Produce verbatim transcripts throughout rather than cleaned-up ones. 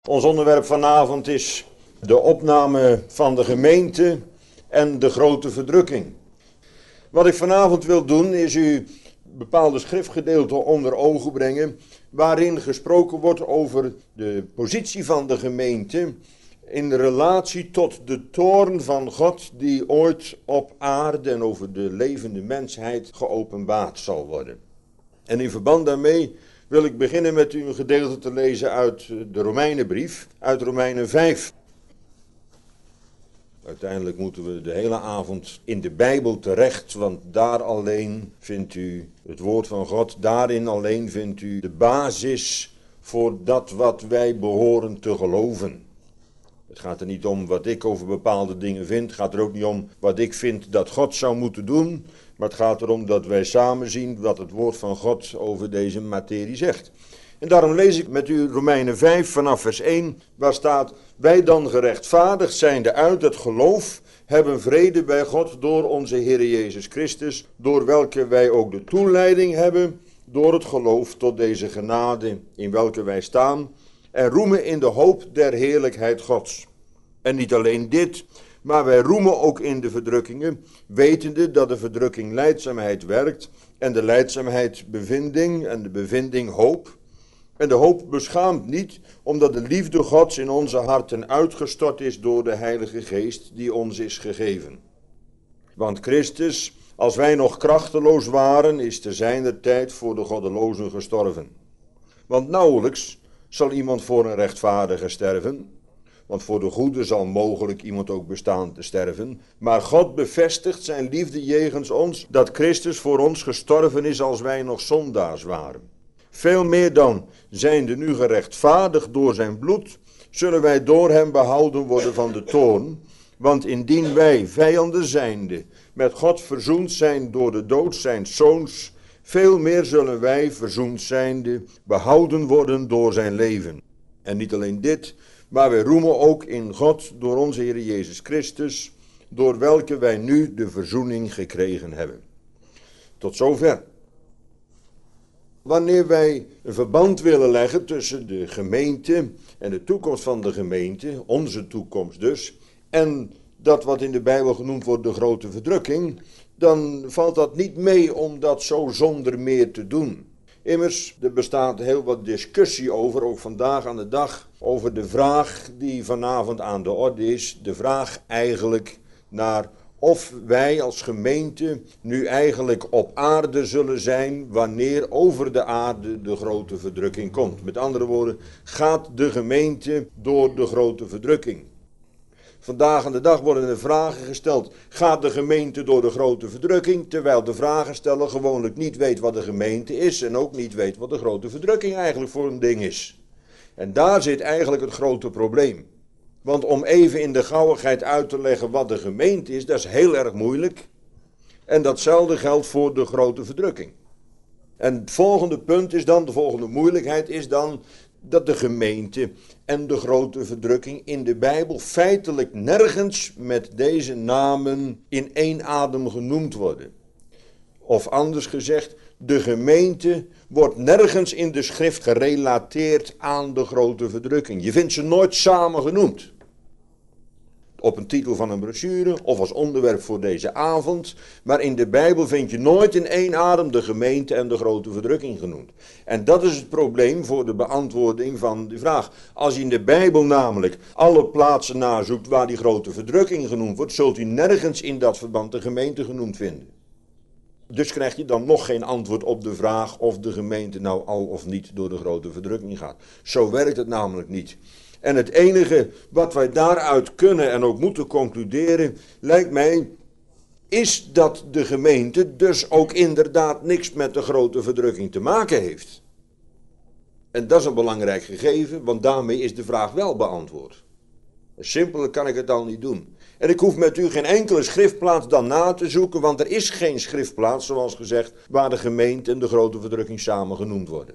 Ons onderwerp vanavond is de opname van de gemeente en de grote verdrukking. Wat ik vanavond wil doen is u bepaalde schriftgedeelten onder ogen brengen waarin gesproken wordt over de positie van de gemeente in relatie tot de toorn van God die ooit op aarde en over de levende mensheid geopenbaard zal worden. En in verband daarmee wil ik beginnen met u een gedeelte te lezen uit de Romeinenbrief, uit Romeinen vijf. Uiteindelijk moeten we de hele avond in de Bijbel terecht, want daar alleen vindt u het woord van God, daarin alleen vindt u de basis voor dat wat wij behoren te geloven. Het gaat er niet om wat ik over bepaalde dingen vind, het gaat er ook niet om wat ik vind dat God zou moeten doen, maar het gaat erom dat wij samen zien wat het woord van God over deze materie zegt. En daarom lees ik met u Romeinen vijf vanaf vers één, waar staat: wij dan gerechtvaardigd zijnde uit het geloof, hebben vrede bij God door onze Heer Jezus Christus, door welke wij ook de toeleiding hebben, door het geloof tot deze genade in welke wij staan, en roemen in de hoop der heerlijkheid Gods. En niet alleen dit, maar wij roemen ook in de verdrukkingen, wetende dat de verdrukking lijdzaamheid werkt, en de lijdzaamheid bevinding, en de bevinding hoop. En de hoop beschaamt niet, omdat de liefde Gods in onze harten uitgestort is door de Heilige Geest die ons is gegeven. Want Christus, als wij nog krachteloos waren, is te zijner tijd voor de goddelozen gestorven. Want nauwelijks zal iemand voor een rechtvaardige sterven, want voor de goede zal mogelijk iemand ook bestaan te sterven. Maar God bevestigt zijn liefde jegens ons, dat Christus voor ons gestorven is als wij nog zondaars waren. Veel meer dan, zijnde nu gerechtvaardigd door zijn bloed, zullen wij door hem behouden worden van de toorn. Want indien wij, vijanden zijnde, met God verzoend zijn door de dood zijns zoons, veel meer zullen wij, verzoend zijnde, behouden worden door zijn leven. En niet alleen dit, maar wij roemen ook in God door onze Heer Jezus Christus, door welke wij nu de verzoening gekregen hebben. Tot zover. Wanneer wij een verband willen leggen tussen de gemeente en de toekomst van de gemeente, onze toekomst dus, en dat wat in de Bijbel genoemd wordt de grote verdrukking, dan valt dat niet mee om dat zo zonder meer te doen. Immers, er bestaat heel wat discussie over, ook vandaag aan de dag, over de vraag die vanavond aan de orde is, de vraag eigenlijk naar of wij als gemeente nu eigenlijk op aarde zullen zijn wanneer over de aarde de grote verdrukking komt. Met andere woorden, gaat de gemeente door de grote verdrukking? Vandaag aan de dag worden er vragen gesteld, gaat de gemeente door de grote verdrukking? Terwijl de vragensteller gewoonlijk niet weet wat de gemeente is en ook niet weet wat de grote verdrukking eigenlijk voor een ding is. En daar zit eigenlijk het grote probleem. Want om even in de gauwigheid uit te leggen wat de gemeente is, dat is heel erg moeilijk. En datzelfde geldt voor de grote verdrukking. En het volgende punt is dan, de volgende moeilijkheid is dan, dat de gemeente en de grote verdrukking in de Bijbel feitelijk nergens met deze namen in één adem genoemd worden. Of anders gezegd, de gemeente wordt nergens in de schrift gerelateerd aan de grote verdrukking. Je vindt ze nooit samen genoemd. Op een titel van een brochure of als onderwerp voor deze avond. Maar in de Bijbel vind je nooit in één adem de gemeente en de grote verdrukking genoemd. En dat is het probleem voor de beantwoording van die vraag. Als je in de Bijbel namelijk alle plaatsen nazoekt waar die grote verdrukking genoemd wordt, zult u nergens in dat verband de gemeente genoemd vinden. Dus krijg je dan nog geen antwoord op de vraag of de gemeente nou al of niet door de grote verdrukking gaat. Zo werkt het namelijk niet. En het enige wat wij daaruit kunnen en ook moeten concluderen, lijkt mij, is dat de gemeente dus ook inderdaad niks met de grote verdrukking te maken heeft. En dat is een belangrijk gegeven, want daarmee is de vraag wel beantwoord. Simpeler kan ik het al niet doen. En ik hoef met u geen enkele schriftplaats dan na te zoeken, want er is geen schriftplaats, zoals gezegd, waar de gemeente en de grote verdrukking samen genoemd worden.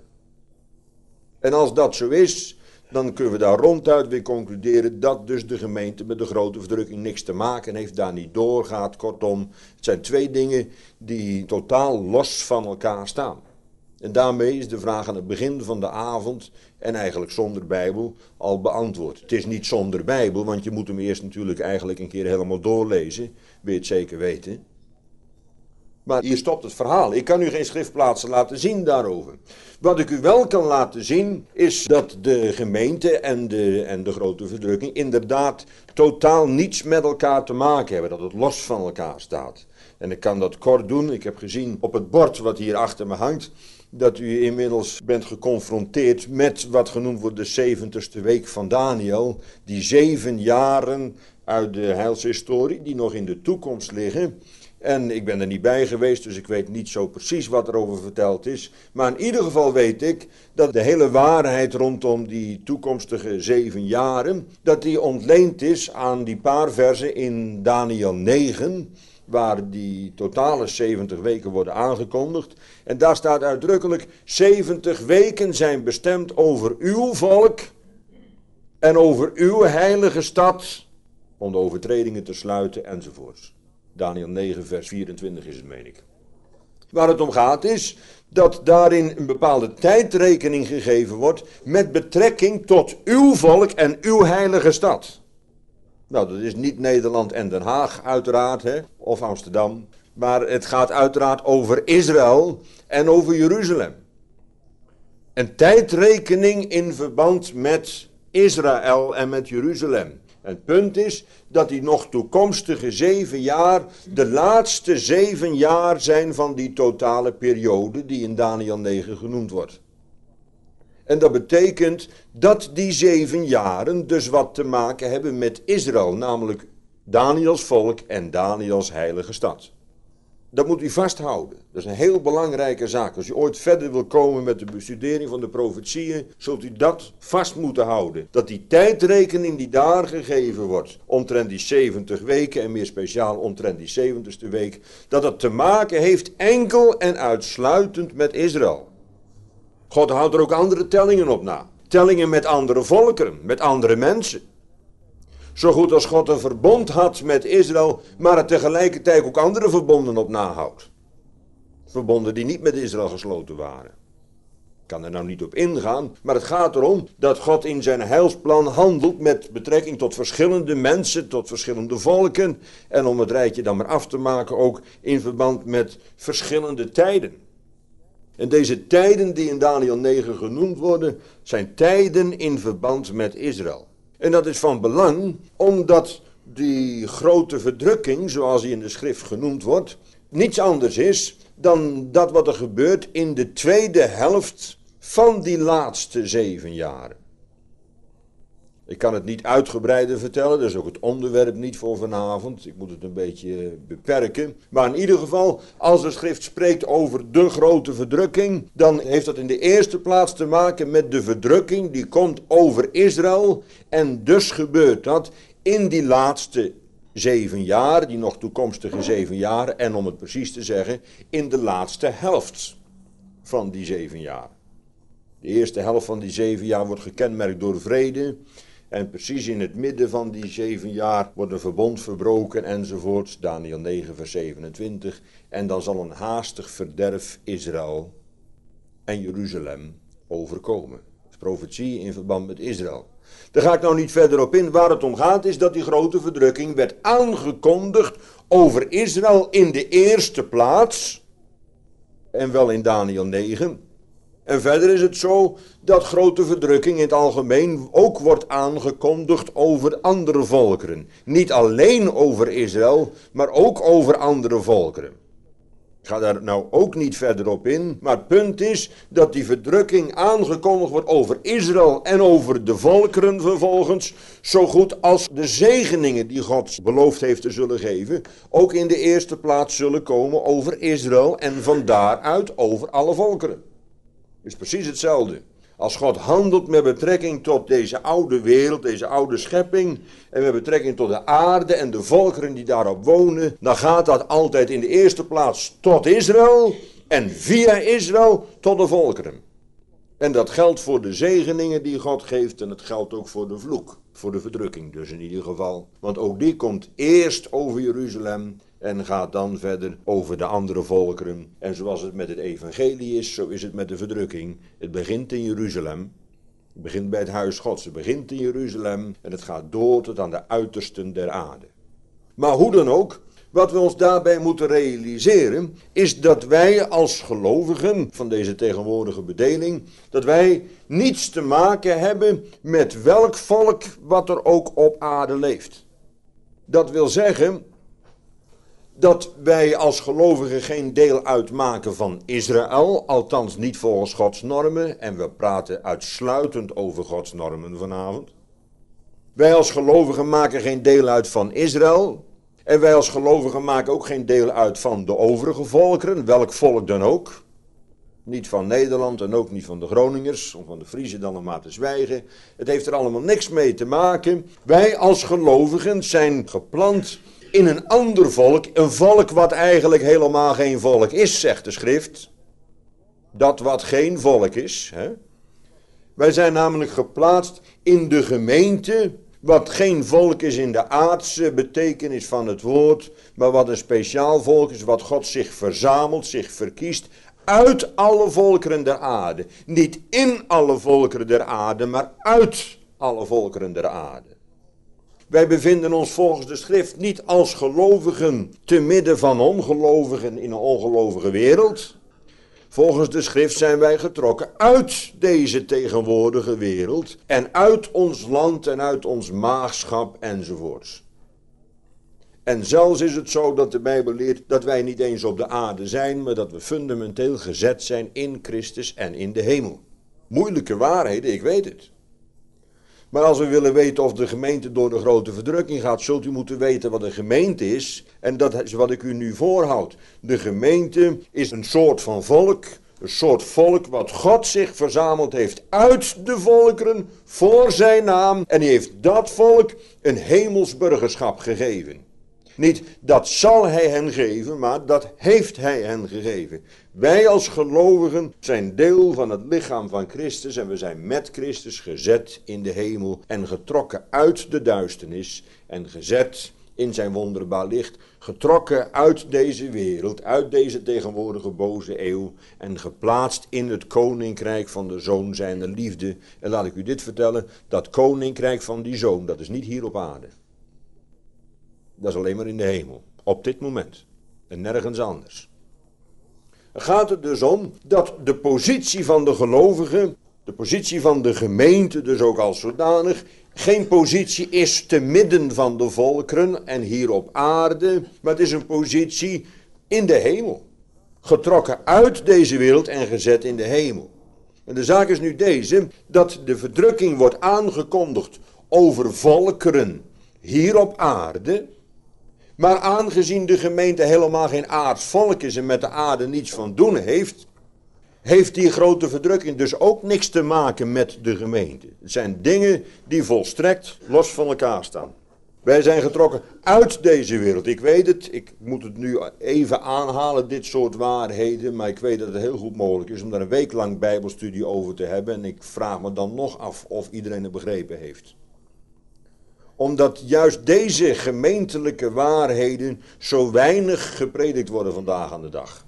En als dat zo is, dan kunnen we daar ronduit weer concluderen dat dus de gemeente met de grote verdrukking niks te maken heeft, daar niet doorgaat. Kortom, het zijn twee dingen die totaal los van elkaar staan. En daarmee is de vraag aan het begin van de avond, en eigenlijk zonder Bijbel, al beantwoord. Het is niet zonder Bijbel, want je moet hem eerst natuurlijk eigenlijk een keer helemaal doorlezen. Wil je het zeker weten? Maar hier stopt het verhaal. Ik kan u geen schriftplaatsen laten zien daarover. Wat ik u wel kan laten zien, is dat de gemeente en de, en de grote verdrukking inderdaad totaal niets met elkaar te maken hebben. Dat het los van elkaar staat. En ik kan dat kort doen. Ik heb gezien op het bord wat hier achter me hangt, dat u inmiddels bent geconfronteerd met wat genoemd wordt de zeventigste week van Daniel. Die zeven jaren uit de heilshistorie die nog in de toekomst liggen. En ik ben er niet bij geweest, dus ik weet niet zo precies wat er over verteld is. Maar in ieder geval weet ik dat de hele waarheid rondom die toekomstige zeven jaren, dat die ontleend is aan die paar versen in Daniel negen, waar die totale zeventig weken worden aangekondigd. En daar staat uitdrukkelijk, zeventig weken zijn bestemd over uw volk en over uw heilige stad, om de overtredingen te sluiten enzovoorts. Daniel negen vers vierentwintig is het, meen ik. Waar het om gaat is dat daarin een bepaalde tijdrekening gegeven wordt met betrekking tot uw volk en uw heilige stad. Nou, dat is niet Nederland en Den Haag uiteraard, hè, of Amsterdam. Maar het gaat uiteraard over Israël en over Jeruzalem. Een tijdrekening in verband met Israël en met Jeruzalem. En het punt is dat die nog toekomstige zeven jaar de laatste zeven jaar zijn van die totale periode die in Daniel negen genoemd wordt. En dat betekent dat die zeven jaren dus wat te maken hebben met Israël, namelijk Daniels volk en Daniels heilige stad. Dat moet u vasthouden. Dat is een heel belangrijke zaak. Als u ooit verder wil komen met de bestudering van de profetieën, zult u dat vast moeten houden. Dat die tijdrekening die daar gegeven wordt, omtrent die zeventig weken en meer speciaal omtrent die zeventigste week, dat het te maken heeft enkel en uitsluitend met Israël. God houdt er ook andere tellingen op na. Tellingen met andere volkeren, met andere mensen. Zo goed als God een verbond had met Israël, maar er tegelijkertijd ook andere verbonden op nahoudt. Verbonden die niet met Israël gesloten waren. Ik kan er nou niet op ingaan, maar het gaat erom dat God in zijn heilsplan handelt met betrekking tot verschillende mensen, tot verschillende volken. En om het rijtje dan maar af te maken ook in verband met verschillende tijden. En deze tijden die in Daniel negen genoemd worden, zijn tijden in verband met Israël. En dat is van belang, omdat die grote verdrukking, zoals die in de schrift genoemd wordt, niets anders is dan dat wat er gebeurt in de tweede helft van die laatste zeven jaren. Ik kan het niet uitgebreider vertellen, dat is ook het onderwerp niet voor vanavond. Ik moet het een beetje beperken. Maar in ieder geval, als de schrift spreekt over de grote verdrukking, dan heeft dat in de eerste plaats te maken met de verdrukking die komt over Israël. En dus gebeurt dat in die laatste zeven jaar, die nog toekomstige zeven jaren, en om het precies te zeggen, in de laatste helft van die zeven jaar. De eerste helft van die zeven jaar wordt gekenmerkt door vrede. En precies in het midden van die zeven jaar wordt een verbond verbroken enzovoort. Daniel negen vers zevenentwintig. En dan zal een haastig verderf Israël en Jeruzalem overkomen. Dat is profetie in verband met Israël. Daar ga ik nou niet verder op in. Waar het om gaat is dat die grote verdrukking werd aangekondigd over Israël in de eerste plaats. En wel in Daniel negen. En verder is het zo dat grote verdrukking in het algemeen ook wordt aangekondigd over andere volkeren. Niet alleen over Israël, maar ook over andere volkeren. Ik ga daar nou ook niet verder op in, maar het punt is dat die verdrukking aangekondigd wordt over Israël en over de volkeren vervolgens, zo goed als de zegeningen die God beloofd heeft te zullen geven, ook in de eerste plaats zullen komen over Israël en van daaruit over alle volkeren. Het is precies hetzelfde. Als God handelt met betrekking tot deze oude wereld, deze oude schepping, en met betrekking tot de aarde en de volkeren die daarop wonen, dan gaat dat altijd in de eerste plaats tot Israël en via Israël tot de volkeren. En dat geldt voor de zegeningen die God geeft en het geldt ook voor de vloek. Voor de verdrukking dus in ieder geval. Want ook die komt eerst over Jeruzalem en gaat dan verder over de andere volkeren. En zoals het met het evangelie is, zo is het met de verdrukking. Het begint in Jeruzalem. Het begint bij het huis Gods. Het begint in Jeruzalem en het gaat door tot aan de uitersten der aarde. Maar hoe dan ook, wat we ons daarbij moeten realiseren, is dat wij als gelovigen van deze tegenwoordige bedeling, dat wij niets te maken hebben met welk volk wat er ook op aarde leeft. Dat wil zeggen dat wij als gelovigen geen deel uitmaken van Israël, althans niet volgens Gods normen, en we praten uitsluitend over Gods normen vanavond. Wij als gelovigen maken geen deel uit van Israël. En wij als gelovigen maken ook geen deel uit van de overige volkeren, welk volk dan ook. Niet van Nederland en ook niet van de Groningers, of van de Friezen dan nog maar te zwijgen. Het heeft er allemaal niks mee te maken. Wij als gelovigen zijn geplant in een ander volk, een volk wat eigenlijk helemaal geen volk is, zegt de schrift. Dat wat geen volk is. Hè? Wij zijn namelijk geplaatst in de gemeente, wat geen volk is in de aardse betekenis van het woord, maar wat een speciaal volk is, wat God zich verzamelt, zich verkiest, uit alle volkeren der aarde. Niet in alle volkeren der aarde, maar uit alle volkeren der aarde. Wij bevinden ons volgens de schrift niet als gelovigen te midden van ongelovigen in een ongelovige wereld. Volgens de schrift zijn wij getrokken uit deze tegenwoordige wereld en uit ons land en uit ons maagschap enzovoorts. En zelfs is het zo dat de Bijbel leert dat wij niet eens op de aarde zijn, maar dat we fundamenteel gezet zijn in Christus en in de hemel. Moeilijke waarheden, ik weet het. Maar als we willen weten of de gemeente door de grote verdrukking gaat, zult u moeten weten wat een gemeente is. En dat is wat ik u nu voorhoud. De gemeente is een soort van volk, een soort volk wat God zich verzameld heeft uit de volkeren voor zijn naam. En die heeft dat volk een hemels burgerschap gegeven. Niet dat zal hij hen geven, maar dat heeft hij hen gegeven. Wij als gelovigen zijn deel van het lichaam van Christus en we zijn met Christus gezet in de hemel en getrokken uit de duisternis en gezet in zijn wonderbaar licht, getrokken uit deze wereld, uit deze tegenwoordige boze eeuw en geplaatst in het koninkrijk van de Zoon zijner liefde. En laat ik u dit vertellen, dat koninkrijk van die Zoon, dat is niet hier op aarde. Dat is alleen maar in de hemel, op dit moment en nergens anders. Er gaat het dus om dat de positie van de gelovigen, de positie van de gemeente dus ook als zodanig, geen positie is te midden van de volkeren en hier op aarde, maar het is een positie in de hemel. Getrokken uit deze wereld en gezet in de hemel. En de zaak is nu deze, dat de verdrukking wordt aangekondigd over volkeren hier op aarde. Maar aangezien de gemeente helemaal geen aards volk is en met de aarde niets van doen heeft, heeft die grote verdrukking dus ook niks te maken met de gemeente. Het zijn dingen die volstrekt los van elkaar staan. Wij zijn getrokken uit deze wereld. Ik weet het, ik moet het nu even aanhalen, dit soort waarheden, maar ik weet dat het heel goed mogelijk is om daar een week lang bijbelstudie over te hebben. En ik vraag me dan nog af of iedereen het begrepen heeft. Omdat juist deze gemeentelijke waarheden zo weinig gepredikt worden vandaag aan de dag.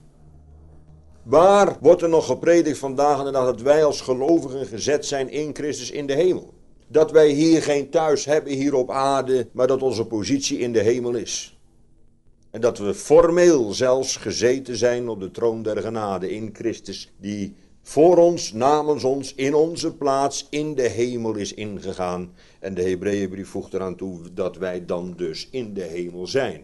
Waar wordt er nog gepredikt vandaag aan de dag dat wij als gelovigen gezet zijn in Christus in de hemel? Dat wij hier geen thuis hebben hier op aarde, maar dat onze positie in de hemel is. En dat we formeel zelfs gezeten zijn op de troon der genade in Christus, die voor ons, namens ons, in onze plaats in de hemel is ingegaan. En de Hebreeënbrief voegt eraan toe dat wij dan dus in de hemel zijn.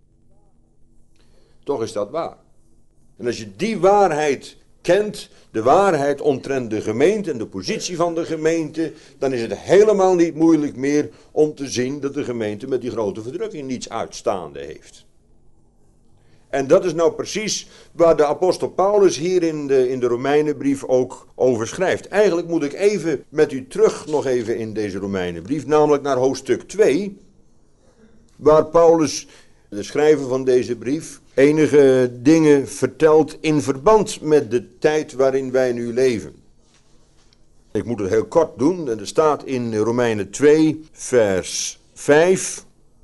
Toch is dat waar. En als je die waarheid kent, de waarheid omtrent de gemeente en de positie van de gemeente, dan is het helemaal niet moeilijk meer om te zien dat de gemeente met die grote verdrukking niets uitstaande heeft. En dat is nou precies waar de apostel Paulus hier in de, in de Romeinenbrief ook over schrijft. Eigenlijk moet ik even met u terug nog even in deze Romeinenbrief, namelijk naar hoofdstuk twee, waar Paulus, de schrijver van deze brief, enige dingen vertelt in verband met de tijd waarin wij nu leven. Ik moet het heel kort doen. En er staat in Romeinen twee, vers vijf.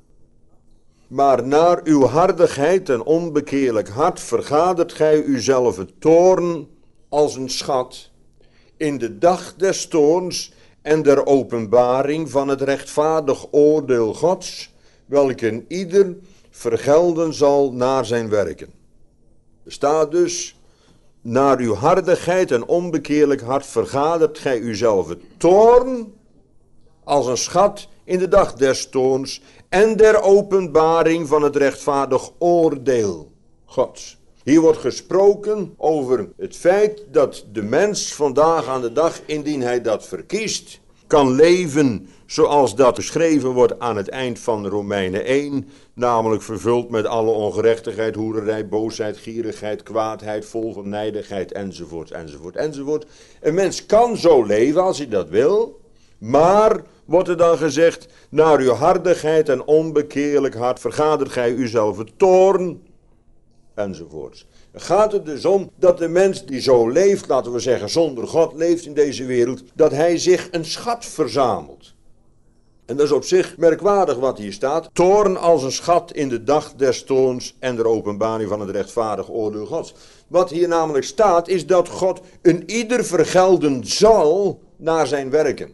Maar naar uw hardigheid en onbekeerlijk hart vergadert gij uzelf het toorn als een schat in de dag des toorns en der openbaring van het rechtvaardig oordeel Gods, welke ieder vergelden zal naar zijn werken. Er staat dus, naar uw hardigheid en onbekeerlijk hart vergadert gij uzelf het toorn als een schat in de dag des toorns en der openbaring van het rechtvaardig oordeel Gods. Hier wordt gesproken over het feit dat de mens vandaag aan de dag, indien hij dat verkiest, kan leven zoals dat geschreven wordt aan het eind van Romeinen één, namelijk vervuld met alle ongerechtigheid, hoererij, boosheid, gierigheid, kwaadheid, vol van nijdigheid, enzovoort, enzovoort, enzovoort. Een mens kan zo leven als hij dat wil, maar wordt er dan gezegd, naar uw hardigheid en onbekeerlijk hart vergadert gij uzelf het toorn, enzovoorts. Dan gaat het dus om dat de mens die zo leeft, laten we zeggen zonder God leeft in deze wereld, dat hij zich een schat verzamelt. En dat is op zich merkwaardig wat hier staat. Toorn als een schat in de dag des toorns en de openbaring van het rechtvaardig oordeel Gods. Wat hier namelijk staat is dat God een ieder vergelden zal naar zijn werken.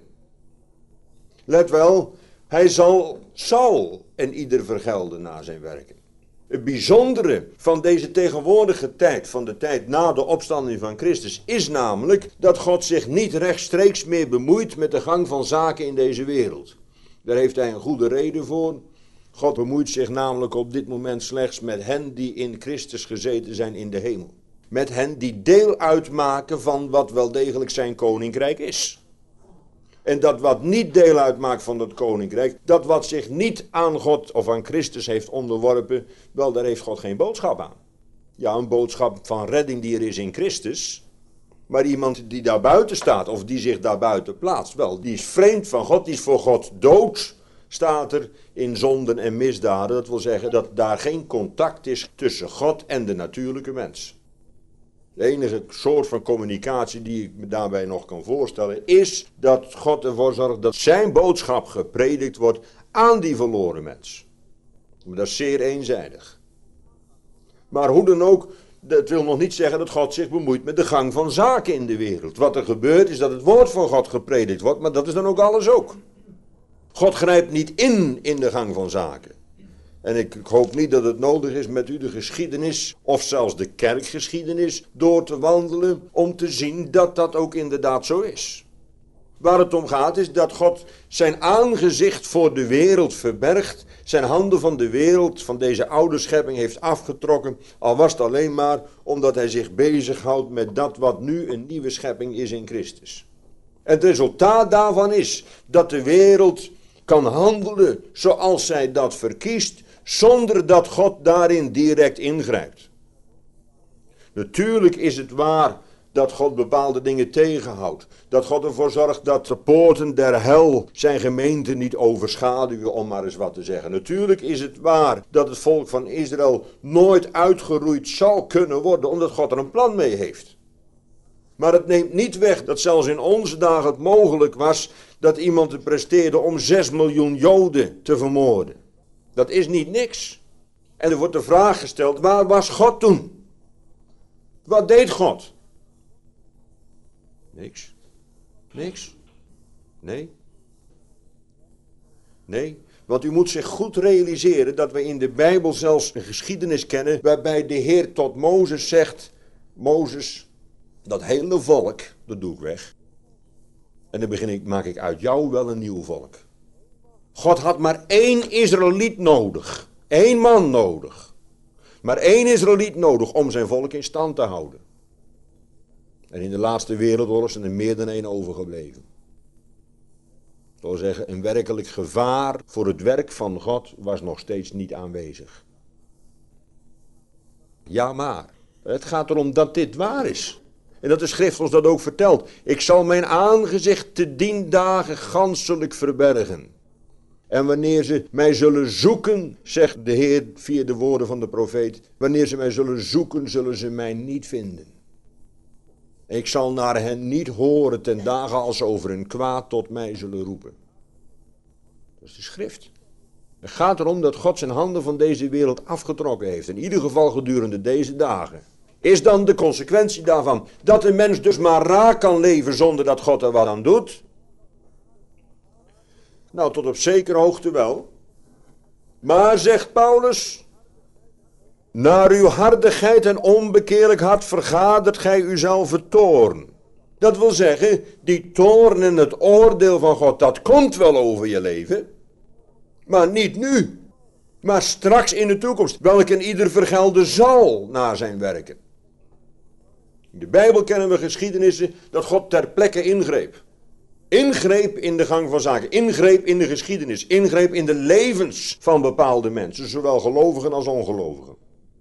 Let wel, hij zal, zal een ieder vergelden naar zijn werken. Het bijzondere van deze tegenwoordige tijd, van de tijd na de opstanding van Christus, is namelijk dat God zich niet rechtstreeks meer bemoeit met de gang van zaken in deze wereld. Daar heeft hij een goede reden voor. God bemoeit zich namelijk op dit moment slechts met hen die in Christus gezeten zijn in de hemel. Met hen die deel uitmaken van wat wel degelijk zijn koninkrijk is. En dat wat niet deel uitmaakt van dat koninkrijk, dat wat zich niet aan God of aan Christus heeft onderworpen, wel daar heeft God geen boodschap aan. Ja, een boodschap van redding die er is in Christus, maar iemand die daar buiten staat of die zich daar buiten plaatst, wel, die is vreemd van God, die is voor God dood, staat er in zonden en misdaden. Dat wil zeggen dat daar geen contact is tussen God en de natuurlijke mens. De enige soort van communicatie die ik me daarbij nog kan voorstellen is dat God ervoor zorgt dat zijn boodschap gepredikt wordt aan die verloren mens. Maar dat is zeer eenzijdig. Maar hoe dan ook, dat wil nog niet zeggen dat God zich bemoeit met de gang van zaken in de wereld. Wat er gebeurt is dat het woord van God gepredikt wordt, maar dat is dan ook alles ook. God grijpt niet in in de gang van zaken. En ik, ik hoop niet dat het nodig is met u de geschiedenis of zelfs de kerkgeschiedenis door te wandelen om te zien dat dat ook inderdaad zo is. Waar het om gaat is dat God zijn aangezicht voor de wereld verbergt, zijn handen van de wereld, van deze oude schepping heeft afgetrokken, al was het alleen maar omdat hij zich bezighoudt met dat wat nu een nieuwe schepping is in Christus. En het resultaat daarvan is dat de wereld kan handelen zoals zij dat verkiest, zonder dat God daarin direct ingrijpt. Natuurlijk is het waar dat God bepaalde dingen tegenhoudt. Dat God ervoor zorgt dat de poorten der hel zijn gemeente niet overschaduwen, om maar eens wat te zeggen. Natuurlijk is het waar dat het volk van Israël nooit uitgeroeid zal kunnen worden, omdat God er een plan mee heeft. Maar het neemt niet weg dat zelfs in onze dagen het mogelijk was dat iemand het presteerde om zes miljoen Joden te vermoorden. Dat is niet niks. En er wordt de vraag gesteld, waar was God toen? Wat deed God? Niks. Niks. Nee. Nee. Want u moet zich goed realiseren dat we in de Bijbel zelfs een geschiedenis kennen waarbij de Heer tot Mozes zegt, Mozes, dat hele volk, dat doe ik weg. En dan begin ik, maak ik uit jou wel een nieuw volk. God had maar één Israëliet nodig. Eén man nodig. Maar één Israëliet nodig om zijn volk in stand te houden. En in de laatste wereldoorlog zijn er meer dan één overgebleven. Dat wil zeggen, een werkelijk gevaar voor het werk van God was nog steeds niet aanwezig. Ja, maar het gaat erom dat dit waar is. En dat de schrift ons dat ook vertelt. Ik zal mijn aangezicht te dien dagen ganselijk verbergen. En wanneer ze mij zullen zoeken, zegt de Heer via de woorden van de profeet, wanneer ze mij zullen zoeken, zullen ze mij niet vinden. Ik zal naar hen niet horen ten dagen als ze over hun kwaad tot mij zullen roepen. Dat is de schrift. Het gaat erom dat God zijn handen van deze wereld afgetrokken heeft. In ieder geval gedurende deze dagen. Is dan de consequentie daarvan dat een mens dus maar raak kan leven zonder dat God er wat aan doet? Nou, tot op zekere hoogte wel. Maar, zegt Paulus, naar uw hardigheid en onbekeerlijk hart vergadert gij uzelf toorn. Dat wil zeggen, die toorn en het oordeel van God, dat komt wel over je leven. Maar niet nu. Maar straks in de toekomst, welke een ieder vergelden zal na zijn werken. In de Bijbel kennen we geschiedenissen dat God ter plekke ingreep. Ingreep in de gang van zaken, ingreep in de geschiedenis, ingreep in de levens van bepaalde mensen, zowel gelovigen als ongelovigen.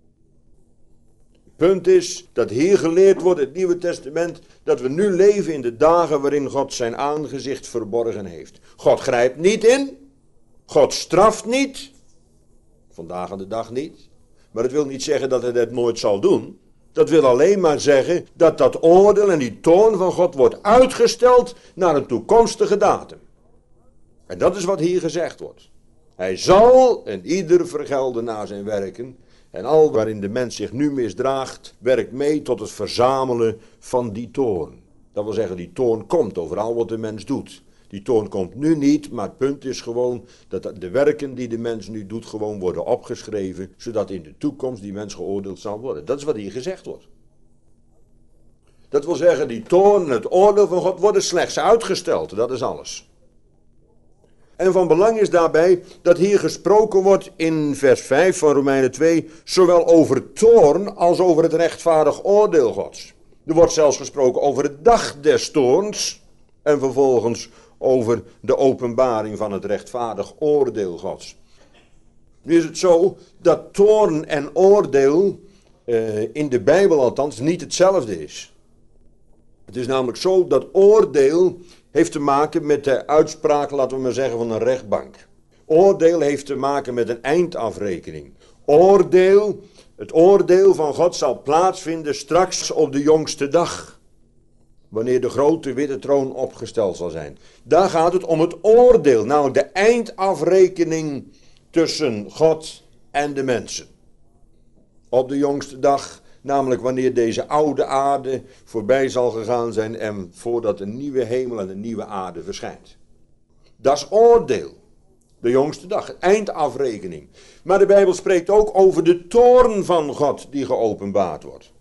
Het punt is dat hier geleerd wordt in het Nieuwe Testament dat we nu leven in de dagen waarin God zijn aangezicht verborgen heeft. God grijpt niet in, God straft niet, vandaag aan de dag niet, maar het wil niet zeggen dat hij dat nooit zal doen. Dat wil alleen maar zeggen dat dat oordeel en die toorn van God wordt uitgesteld naar een toekomstige datum. En dat is wat hier gezegd wordt. Hij zal en ieder vergelden naar zijn werken. En al waarin de mens zich nu misdraagt, werkt mee tot het verzamelen van die toorn. Dat wil zeggen, die toorn komt overal wat de mens doet. Die toorn komt nu niet, maar het punt is gewoon dat de werken die de mens nu doet gewoon worden opgeschreven, zodat in de toekomst die mens geoordeeld zal worden. Dat is wat hier gezegd wordt. Dat wil zeggen, die toorn en het oordeel van God worden slechts uitgesteld, dat is alles. En van belang is daarbij dat hier gesproken wordt in vers vijf van Romeinen twee, zowel over toorn als over het rechtvaardig oordeel Gods. Er wordt zelfs gesproken over de dag des toorns en vervolgens over de openbaring van het rechtvaardig oordeel Gods. Nu is het zo dat toorn en oordeel uh, in de Bijbel althans niet hetzelfde is. Het is namelijk zo dat oordeel heeft te maken met de uitspraak, laten we maar zeggen, van een rechtbank. Oordeel heeft te maken met een eindafrekening. Oordeel, het oordeel van God zal plaatsvinden straks op de jongste dag. Wanneer de grote witte troon opgesteld zal zijn. Daar gaat het om het oordeel, namelijk de eindafrekening tussen God en de mensen. Op de jongste dag, namelijk wanneer deze oude aarde voorbij zal gegaan zijn en voordat een nieuwe hemel en een nieuwe aarde verschijnt. Dat is oordeel. De jongste dag, eindafrekening. Maar de Bijbel spreekt ook over de toorn van God die geopenbaard wordt.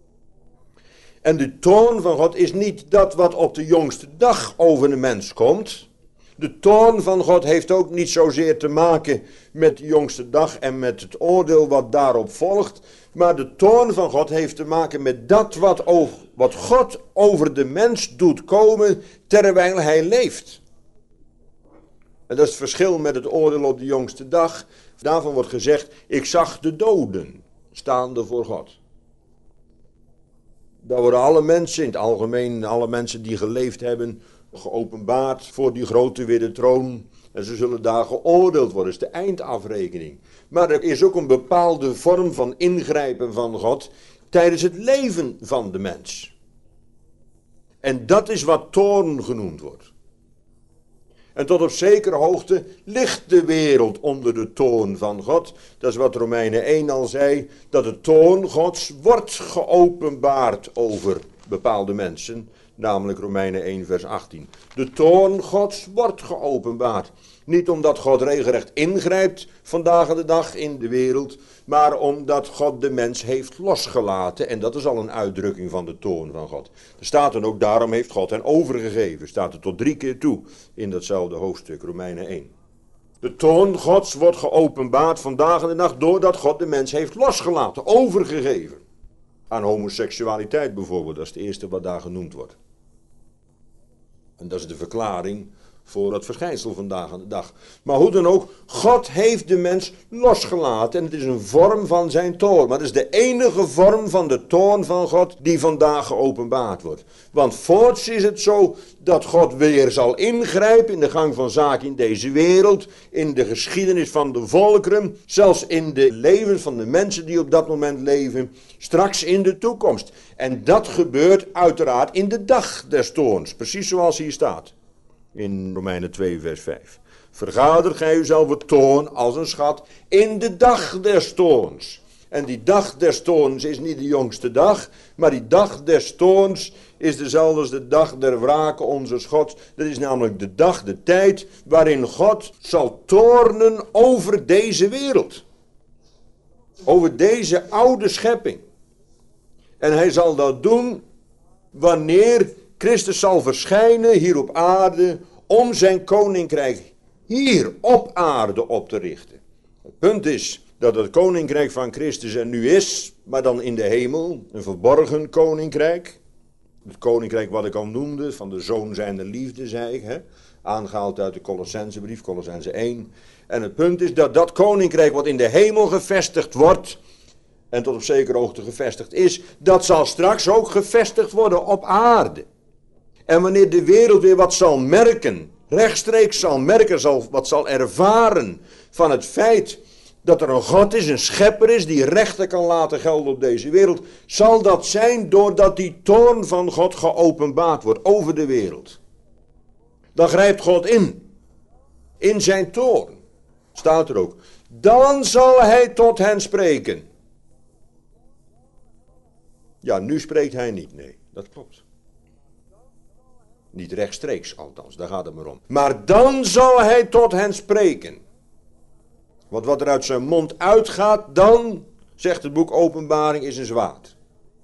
En de toorn van God is niet dat wat op de jongste dag over de mens komt. De toorn van God heeft ook niet zozeer te maken met de jongste dag en met het oordeel wat daarop volgt. Maar de toorn van God heeft te maken met dat wat, over, wat God over de mens doet komen terwijl hij leeft. En dat is het verschil met het oordeel op de jongste dag. Daarvan wordt gezegd, ik zag de doden staande voor God. Daar worden alle mensen, in het algemeen alle mensen die geleefd hebben, geopenbaard voor die grote witte troon. En ze zullen daar geoordeeld worden, dat is de eindafrekening. Maar er is ook een bepaalde vorm van ingrijpen van God tijdens het leven van de mens. En dat is wat toorn genoemd wordt. En tot op zekere hoogte ligt de wereld onder de toorn van God. Dat is wat Romeinen één al zei, dat de toorn Gods wordt geopenbaard over bepaalde mensen. Namelijk Romeinen één vers achttien. De toorn Gods wordt geopenbaard. Niet omdat God regelrecht ingrijpt vandaag de dag in de wereld, maar omdat God de mens heeft losgelaten. En dat is al een uitdrukking van de toorn van God. Er staat dan ook, daarom heeft God hen overgegeven. Staat er tot drie keer toe in datzelfde hoofdstuk, Romeinen één. De toorn Gods wordt geopenbaard vandaag de dag doordat God de mens heeft losgelaten, overgegeven. Aan homoseksualiteit bijvoorbeeld, dat is het eerste wat daar genoemd wordt. En dat is de verklaring voor het verschijnsel vandaag aan de dag. Maar hoe dan ook, God heeft de mens losgelaten en het is een vorm van zijn toorn. Maar het is de enige vorm van de toorn van God die vandaag geopenbaard wordt. Want voorts is het zo dat God weer zal ingrijpen in de gang van zaken in deze wereld, in de geschiedenis van de volkeren, zelfs in de levens van de mensen die op dat moment leven, straks in de toekomst. En dat gebeurt uiteraard in de dag des toorns, precies zoals hier staat. In Romeinen twee vers vijf. Vergader gij uzelf het toorn als een schat in de dag des toorns. En die dag des toorns is niet de jongste dag, maar die dag des toorns is dezelfde als de dag der wrake onze Gods. Dat is namelijk de dag, de tijd, waarin God zal toornen over deze wereld. Over deze oude schepping. En hij zal dat doen wanneer Christus zal verschijnen hier op aarde om zijn koninkrijk hier op aarde op te richten. Het punt is dat het koninkrijk van Christus er nu is, maar dan in de hemel, een verborgen koninkrijk. Het koninkrijk wat ik al noemde, van de zoon zijnde liefde, zei ik, hè? Aangehaald uit de Colossensebrief, Colossense één. En het punt is dat dat koninkrijk wat in de hemel gevestigd wordt, en tot op zekere hoogte gevestigd is, dat zal straks ook gevestigd worden op aarde. En wanneer de wereld weer wat zal merken, rechtstreeks zal merken, zal, wat zal ervaren van het feit dat er een God is, een schepper is, die rechten kan laten gelden op deze wereld, zal dat zijn doordat die toorn van God geopenbaard wordt over de wereld. Dan grijpt God in, in zijn toorn, staat er ook. Dan zal hij tot hen spreken. Ja, nu spreekt hij niet, nee, dat klopt. Niet rechtstreeks althans, daar gaat het maar om. Maar dan zal hij tot hen spreken. Want wat er uit zijn mond uitgaat, dan, zegt het boek Openbaring, is een zwaard.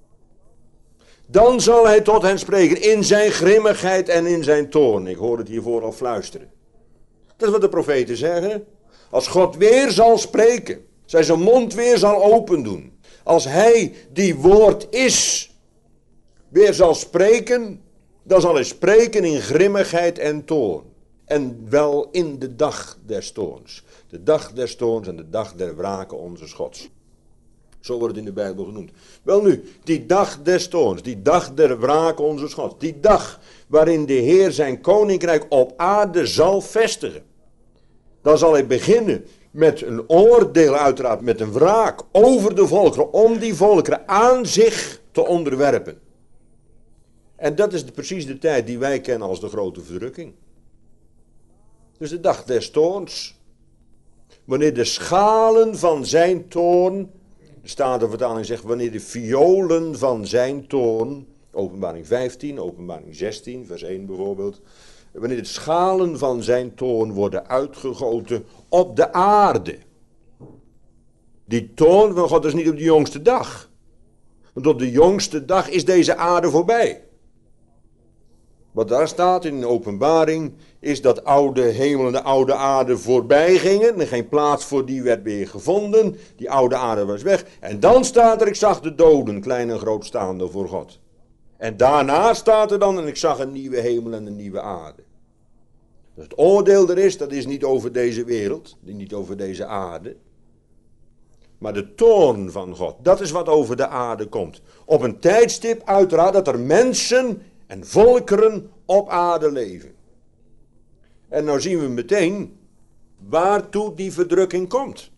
Dan zal hij tot hen spreken in zijn grimmigheid en in zijn toorn. Ik hoor het hiervoor al fluisteren. Dat is wat de profeten zeggen. Als God weer zal spreken, zij zijn mond weer zal open doen. Als hij die woord is, weer zal spreken, dan zal hij spreken in grimmigheid en toorn. En wel in de dag des toorns. De dag des toorns en de dag der wrake onze Gods. Zo wordt het in de Bijbel genoemd. Wel nu, die dag des toorns, die dag der wrake onze Gods. Die dag waarin de Heer zijn koninkrijk op aarde zal vestigen. Dan zal hij beginnen met een oordeel, uiteraard met een wraak over de volkeren, om die volkeren aan zich te onderwerpen. En dat is de, precies de tijd die wij kennen als de grote verdrukking. Dus de dag des toorns. Wanneer de schalen van zijn toorn, de Statenvertaling zegt, wanneer de violen van zijn toorn, Openbaring vijftien, Openbaring zestien, vers één bijvoorbeeld, wanneer de schalen van zijn toorn worden uitgegoten op de aarde. Die toorn van God is niet op de jongste dag. Want op de jongste dag is deze aarde voorbij. Wat daar staat in de Openbaring is dat oude hemel en de oude aarde voorbij gingen. En geen plaats voor die werd meer gevonden. Die oude aarde was weg. En dan staat er, ik zag de doden, klein en groot, staande voor God. En daarna staat er dan, en ik zag een nieuwe hemel en een nieuwe aarde. Dus het oordeel er is, dat is niet over deze wereld, niet over deze aarde. Maar de toorn van God, dat is wat over de aarde komt. Op een tijdstip uiteraard dat er mensen en volkeren op aarde leven. En nou zien we meteen waartoe die verdrukking komt.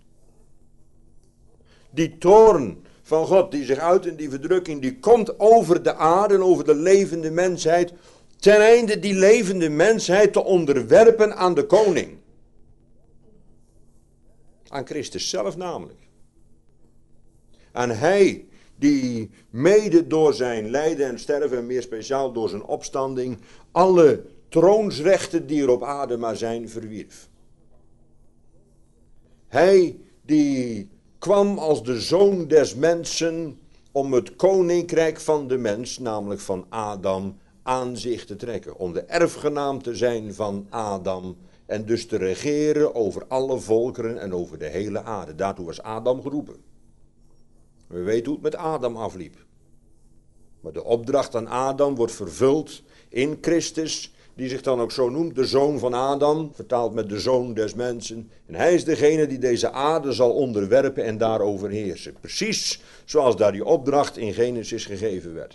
Die toorn van God die zich uit in die verdrukking, die komt over de aarde en over de levende mensheid, ten einde die levende mensheid te onderwerpen aan de koning. Aan Christus zelf namelijk. En hij die mede door zijn lijden en sterven en meer speciaal door zijn opstanding alle troonsrechten die er op aarde maar zijn verwierf. Hij die kwam als de zoon des mensen om het koninkrijk van de mens, namelijk van Adam, aan zich te trekken. Om de erfgenaam te zijn van Adam en dus te regeren over alle volkeren en over de hele aarde. Daartoe was Adam geroepen. We weten hoe het met Adam afliep. Maar de opdracht aan Adam wordt vervuld in Christus, die zich dan ook zo noemt, de zoon van Adam, vertaald met de zoon des mensen. En hij is degene die deze aarde zal onderwerpen en daarover heersen. Precies zoals daar die opdracht in Genesis gegeven werd.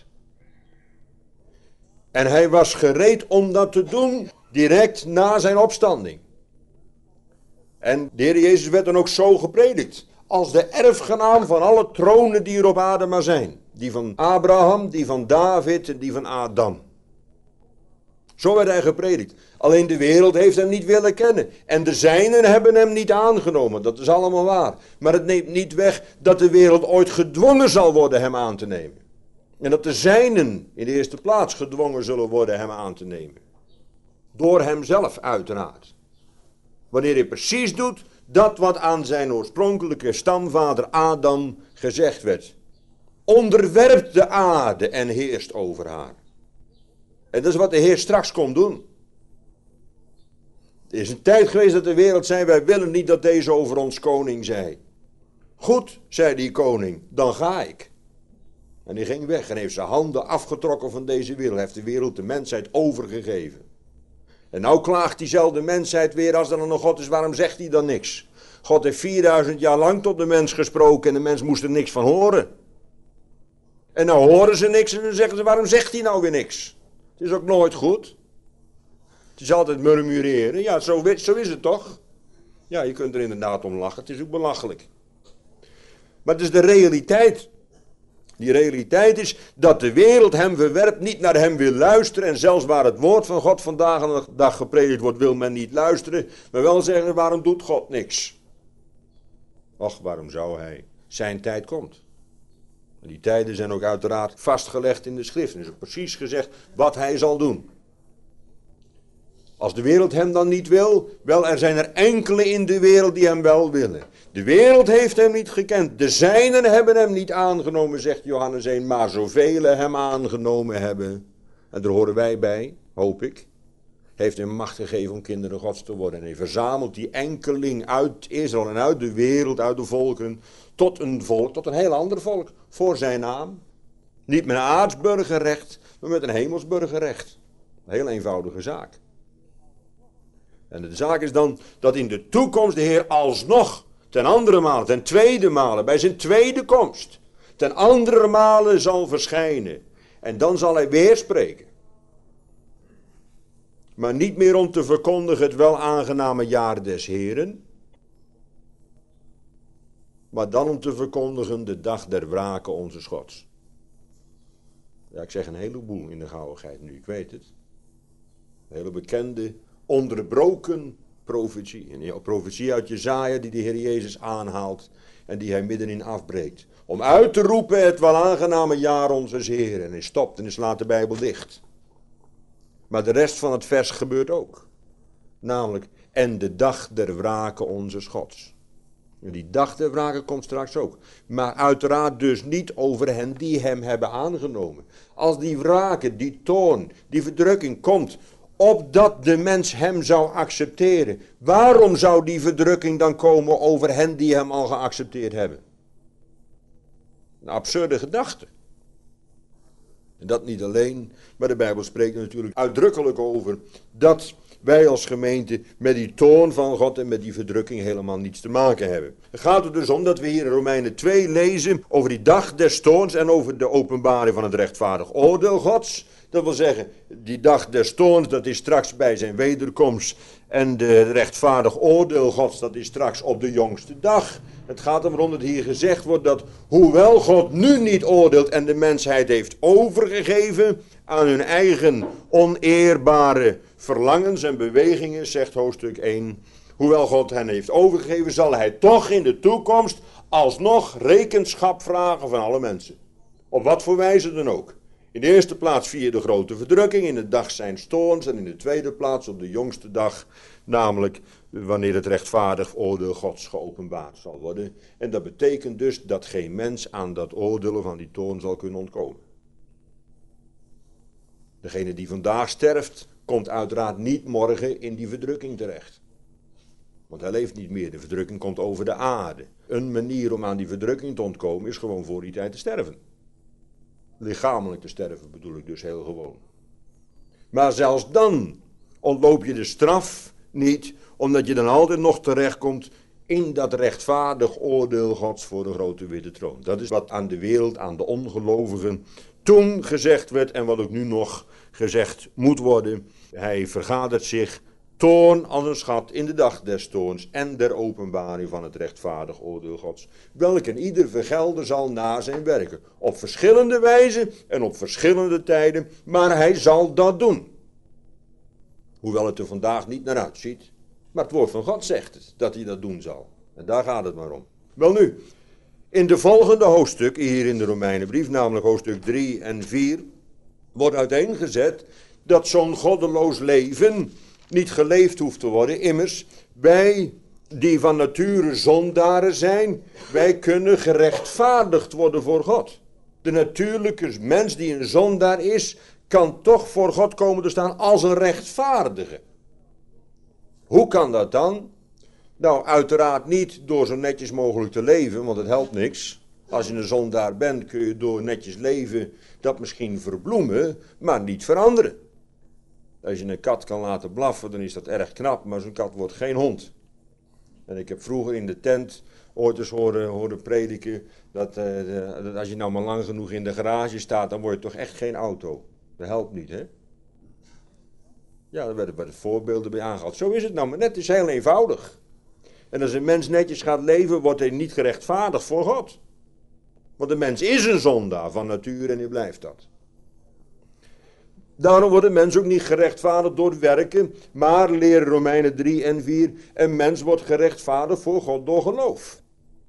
En hij was gereed om dat te doen direct na zijn opstanding. En de Heer Jezus werd dan ook zo gepredikt. Als de erfgenaam van alle tronen die er op aarde maar zijn. Die van Abraham, die van David en die van Adam. Zo werd hij gepredikt. Alleen de wereld heeft hem niet willen kennen. En de zijnen hebben hem niet aangenomen. Dat is allemaal waar. Maar het neemt niet weg dat de wereld ooit gedwongen zal worden hem aan te nemen. En dat de zijnen in de eerste plaats gedwongen zullen worden hem aan te nemen. Door hemzelf uiteraard. Wanneer hij precies doet dat wat aan zijn oorspronkelijke stamvader Adam gezegd werd. Onderwerpt de aarde en heerst over haar. En dat is wat de Heer straks komt doen. Er is een tijd geweest dat de wereld zei, wij willen niet dat deze over ons koning zei. Goed, zei die koning, dan ga ik. En die ging weg en heeft zijn handen afgetrokken van deze wereld. Heeft de wereld de mensheid overgegeven. En nou klaagt diezelfde mensheid weer, als er dan een God is, waarom zegt hij dan niks? God heeft vierduizend jaar lang tot de mens gesproken en de mens moest er niks van horen. En nou horen ze niks en dan zeggen ze, waarom zegt hij nou weer niks? Het is ook nooit goed. Het is altijd murmureren. Ja, zo, zo is het toch? Ja, je kunt er inderdaad om lachen. Het is ook belachelijk. Maar het is de realiteit. Die realiteit is dat de wereld hem verwerpt, niet naar hem wil luisteren. En zelfs waar het woord van God vandaag aan de dag gepredikt wordt, wil men niet luisteren. Maar wel zeggen, waarom doet God niks? Och, waarom zou hij? Zijn tijd komt. En die tijden zijn ook uiteraard vastgelegd in de schrift. En is ook precies gezegd wat hij zal doen. Als de wereld hem dan niet wil, wel er zijn er enkele in de wereld die hem wel willen. De wereld heeft hem niet gekend. De zijnen hebben hem niet aangenomen, zegt Johannes één. Maar zoveel hem aangenomen hebben, en daar horen wij bij, hoop ik, heeft hem macht gegeven om kinderen Gods te worden. En hij verzamelt die enkeling uit Israël en uit de wereld, uit de volken, tot een volk, tot een heel ander volk, voor zijn naam. Niet met een aardsburgerrecht, maar met een hemelsburgerrecht. Een heel eenvoudige zaak. En de zaak is dan dat in de toekomst de Heer alsnog, ten andere male, ten tweede male, bij zijn tweede komst, ten andere male zal verschijnen. En dan zal hij weer spreken. Maar niet meer om te verkondigen het wel aangename jaar des Heren, maar dan om te verkondigen de dag der wrake onze Gods. Ja, ik zeg een heleboel in de gauwigheid nu, ik weet het. Een hele bekende, onderbroken profetie. Een profetie uit Jesaja die de Heer Jezus aanhaalt en die hij middenin afbreekt. Om uit te roepen het wel aangename jaar onze Heer. En hij stopt en hij slaat de Bijbel dicht. Maar de rest van het vers gebeurt ook. Namelijk, en de dag der wrake onze Gods. En die dag der wrake komt straks ook. Maar uiteraard dus niet over hen die hem hebben aangenomen. Als die wrake, die toorn, die verdrukking komt, opdat de mens hem zou accepteren. Waarom zou die verdrukking dan komen over hen die hem al geaccepteerd hebben? Een absurde gedachte. En dat niet alleen, maar de Bijbel spreekt er natuurlijk uitdrukkelijk over dat wij als gemeente met die toorn van God en met die verdrukking helemaal niets te maken hebben. Het gaat er dus om dat we hier in Romeinen twee lezen over die dag des toorns en over de openbaring van het rechtvaardig oordeel Gods. Dat wil zeggen, die dag des toorns, dat is straks bij zijn wederkomst. En de rechtvaardig oordeel Gods, dat is straks op de jongste dag. Het gaat erom dat hier gezegd wordt dat, hoewel God nu niet oordeelt en de mensheid heeft overgegeven aan hun eigen oneerbare verlangens en bewegingen, zegt hoofdstuk één. Hoewel God hen heeft overgegeven, zal hij toch in de toekomst alsnog rekenschap vragen van alle mensen. Op wat voor wijze dan ook. In de eerste plaats via de grote verdrukking, in de dag zijn toorns en in de tweede plaats op de jongste dag, namelijk wanneer het rechtvaardig oordeel Gods geopenbaard zal worden. En dat betekent dus dat geen mens aan dat oordelen van die toorn zal kunnen ontkomen. Degene die vandaag sterft, komt uiteraard niet morgen in die verdrukking terecht. Want hij leeft niet meer, de verdrukking komt over de aarde. Een manier om aan die verdrukking te ontkomen is gewoon voor die tijd te sterven. Lichamelijk te sterven bedoel ik dus heel gewoon. Maar zelfs dan ontloop je de straf niet, omdat je dan altijd nog terechtkomt in dat rechtvaardig oordeel Gods voor de grote witte troon. Dat is wat aan de wereld, aan de ongelovigen toen gezegd werd en wat ook nu nog gezegd moet worden. Hij vergadert zich toorn als een schat in de dag des toorns en der openbaring van het rechtvaardig oordeel Gods, welke ieder vergelden zal na zijn werken, op verschillende wijzen en op verschillende tijden, maar hij zal dat doen. Hoewel het er vandaag niet naar uitziet, maar het woord van God zegt het, dat hij dat doen zal. En daar gaat het maar om. Wel nu, in de volgende hoofdstukken hier in de Romeinenbrief, namelijk hoofdstuk drie en vier, wordt uiteengezet dat zo'n goddeloos leven niet geleefd hoeft te worden. Immers, wij die van nature zondaren zijn, wij kunnen gerechtvaardigd worden voor God. De natuurlijke mens die een zondaar is, kan toch voor God komen te staan als een rechtvaardige. Hoe kan dat dan? Nou, uiteraard niet door zo netjes mogelijk te leven, want het helpt niks. Als je een zondaar bent, kun je door netjes leven dat misschien verbloemen, maar niet veranderen. Als je een kat kan laten blaffen, dan is dat erg knap, maar zo'n kat wordt geen hond. En ik heb vroeger in de tent ooit eens horen, horen prediken, dat, uh, de, dat als je nou maar lang genoeg in de garage staat, dan word je toch echt geen auto. Dat helpt niet, hè? Ja, daar werden bij de voorbeelden bij aangehaald. Zo is het nou, maar net, het is heel eenvoudig. En als een mens netjes gaat leven, wordt hij niet gerechtvaardigd voor God. Want de mens is een zondaar van natuur en hij blijft dat. Daarom wordt een mens ook niet gerechtvaardigd door werken, maar leren Romeinen drie en vier, een mens wordt gerechtvaardigd voor God door geloof.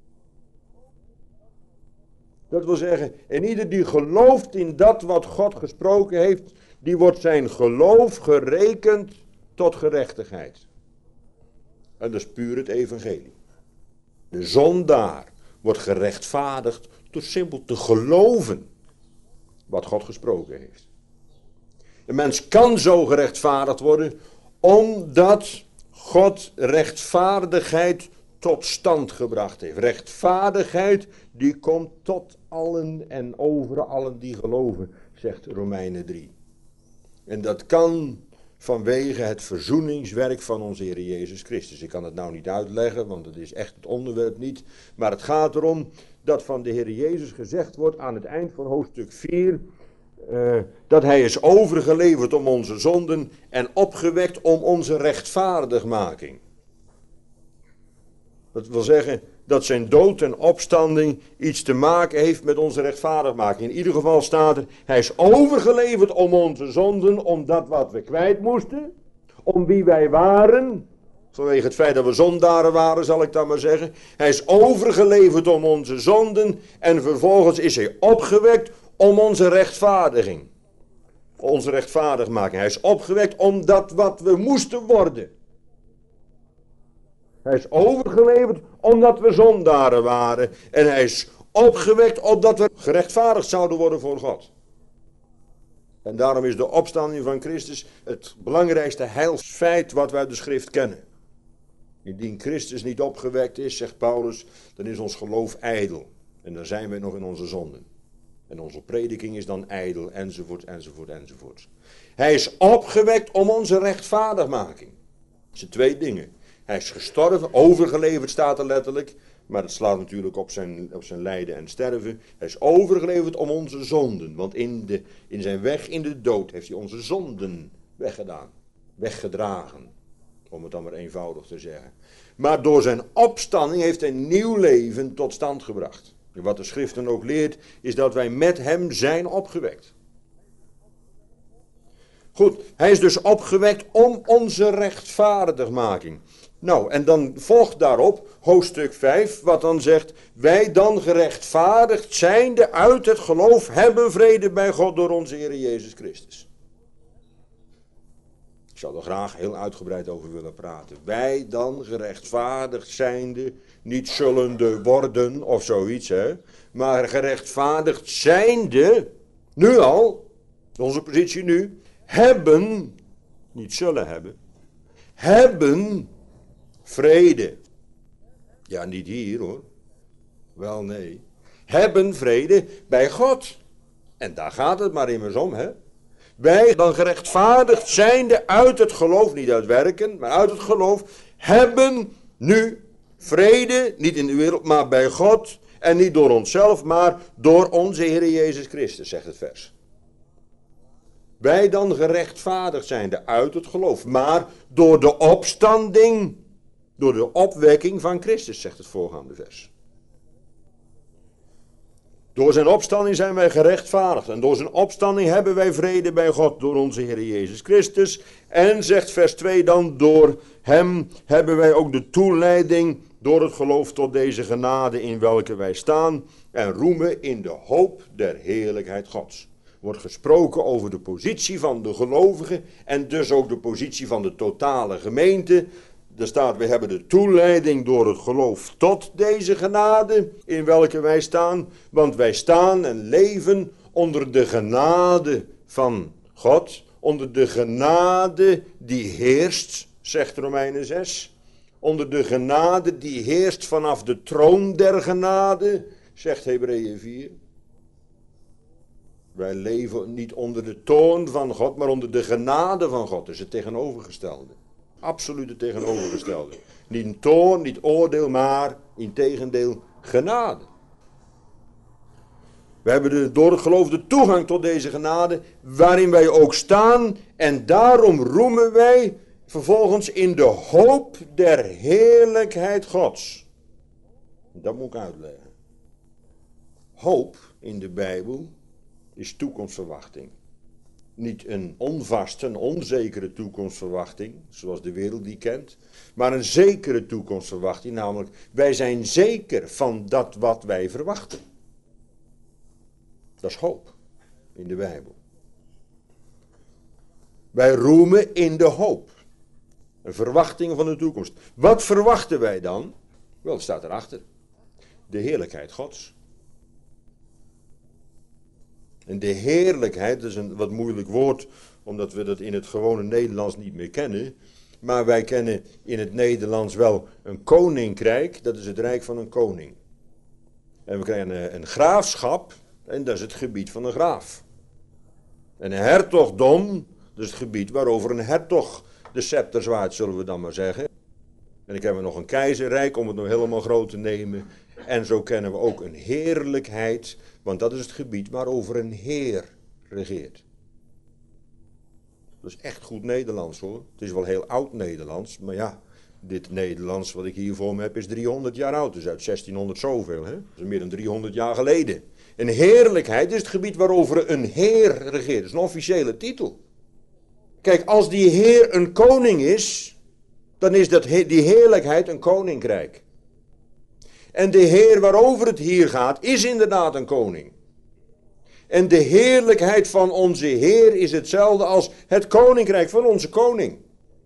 Dat wil zeggen, en ieder die gelooft in dat wat God gesproken heeft, die wordt zijn geloof gerekend tot gerechtigheid. En dat is puur het evangelie. De zondaar wordt gerechtvaardigd door simpel te geloven wat God gesproken heeft. De mens kan zo gerechtvaardigd worden omdat God rechtvaardigheid tot stand gebracht heeft. Rechtvaardigheid die komt tot allen en over allen die geloven, zegt Romeinen drie. En dat kan vanwege het verzoeningswerk van onze Heer Jezus Christus. Ik kan het nou niet uitleggen, want het is echt het onderwerp niet. Maar het gaat erom dat van de Heer Jezus gezegd wordt aan het eind van hoofdstuk vier... Uh, dat hij is overgeleverd om onze zonden en opgewekt om onze rechtvaardigmaking. Dat wil zeggen dat zijn dood en opstanding iets te maken heeft met onze rechtvaardigmaking. In ieder geval staat er, hij is overgeleverd om onze zonden, om dat wat we kwijt moesten, om wie wij waren, vanwege het feit dat we zondaren waren, zal ik dan maar zeggen. Hij is overgeleverd om onze zonden en vervolgens is hij opgewekt om onze rechtvaardiging. Onze rechtvaardigmaking. Hij is opgewekt om dat wat we moesten worden. Hij is overgeleverd omdat we zondaren waren. En hij is opgewekt opdat we gerechtvaardigd zouden worden voor God. En daarom is de opstanding van Christus het belangrijkste heilsfeit wat wij uit de schrift kennen. Indien Christus niet opgewekt is, zegt Paulus, dan is ons geloof ijdel. En dan zijn we nog in onze zonden. En onze prediking is dan ijdel, enzovoort, enzovoort, enzovoort. Hij is opgewekt om onze rechtvaardigmaking. Dat zijn twee dingen. Hij is gestorven, overgeleverd staat er letterlijk. Maar het slaat natuurlijk op zijn, op zijn lijden en sterven. Hij is overgeleverd om onze zonden. Want in, de, in zijn weg in de dood heeft hij onze zonden weggedaan. Weggedragen. Om het dan maar eenvoudig te zeggen. Maar door zijn opstanding heeft hij een nieuw leven tot stand gebracht. En wat de schrift dan ook leert, is dat wij met hem zijn opgewekt. Goed, hij is dus opgewekt om onze rechtvaardigmaking. Nou, en dan volgt daarop hoofdstuk vijf, wat dan zegt, wij dan gerechtvaardigd zijnde uit het geloof hebben vrede bij God door onze Heer Jezus Christus. Ik zou er graag heel uitgebreid over willen praten. Wij dan gerechtvaardigd zijnde, niet zullende worden of zoiets, hè, maar gerechtvaardigd zijnde, nu al, onze positie nu, hebben, niet zullen hebben, hebben vrede. Ja, niet hier hoor. Wel nee. Hebben vrede bij God. En daar gaat het maar immers om, hè. Wij dan gerechtvaardigd zijnde uit het geloof, niet uit werken, maar uit het geloof, hebben nu vrede, niet in de wereld, maar bij God. En niet door onszelf, maar door onze Heer Jezus Christus, zegt het vers. Wij dan gerechtvaardigd zijnde uit het geloof, maar door de opstanding, door de opwekking van Christus, zegt het voorgaande vers. Door zijn opstanding zijn wij gerechtvaardigd. En door zijn opstanding hebben wij vrede bij God door onze Heer Jezus Christus. En zegt vers twee dan, door hem hebben wij ook de toeleiding door het geloof tot deze genade in welke wij staan. En roemen in de hoop der heerlijkheid Gods. Wordt gesproken over de positie van de gelovigen en dus ook de positie van de totale gemeente. Er staat, we hebben de toeleiding door het geloof tot deze genade in welke wij staan. Want wij staan en leven onder de genade van God. Onder de genade die heerst, zegt Romeinen zes. Onder de genade die heerst vanaf de troon der genade, zegt Hebreeën vier. Wij leven niet onder de toorn van God, maar onder de genade van God. Dat is het tegenovergestelde. Absoluut het tegenovergestelde. Niet een toorn, niet oordeel, maar integendeel genade. We hebben de, door het geloof de toegang tot deze genade, waarin wij ook staan. En daarom roemen wij vervolgens in de hoop der heerlijkheid Gods. Dat moet ik uitleggen. Hoop in de Bijbel is toekomstverwachting. Niet een onvaste, een onzekere toekomstverwachting, zoals de wereld die kent, maar een zekere toekomstverwachting, namelijk wij zijn zeker van dat wat wij verwachten. Dat is hoop in de Bijbel. Wij roemen in de hoop. Een verwachting van de toekomst. Wat verwachten wij dan? Wel, het staat erachter. De heerlijkheid Gods. En de heerlijkheid, dat is een wat moeilijk woord, omdat we dat in het gewone Nederlands niet meer kennen. Maar wij kennen in het Nederlands wel een koninkrijk, dat is het rijk van een koning. En we krijgen een graafschap, en dat is het gebied van een graaf. En een hertogdom, dat is het gebied waarover een hertog de scepter zwaait, zullen we dan maar zeggen. En dan kennen we nog een keizerrijk, om het nog helemaal groot te nemen. En zo kennen we ook een heerlijkheid, want dat is het gebied waarover een heer regeert. Dat is echt goed Nederlands hoor. Het is wel heel oud Nederlands, maar ja, dit Nederlands wat ik hier voor me heb is driehonderd jaar oud. Dus uit zestienhonderd zoveel, hè? Dat is meer dan driehonderd jaar geleden. Een heerlijkheid is het gebied waarover een heer regeert. Dat is een officiële titel. Kijk, als die heer een koning is, dan is dat he- die heerlijkheid een koninkrijk. En de Heer waarover het hier gaat, is inderdaad een koning. En de heerlijkheid van onze Heer is hetzelfde als het koninkrijk van onze koning.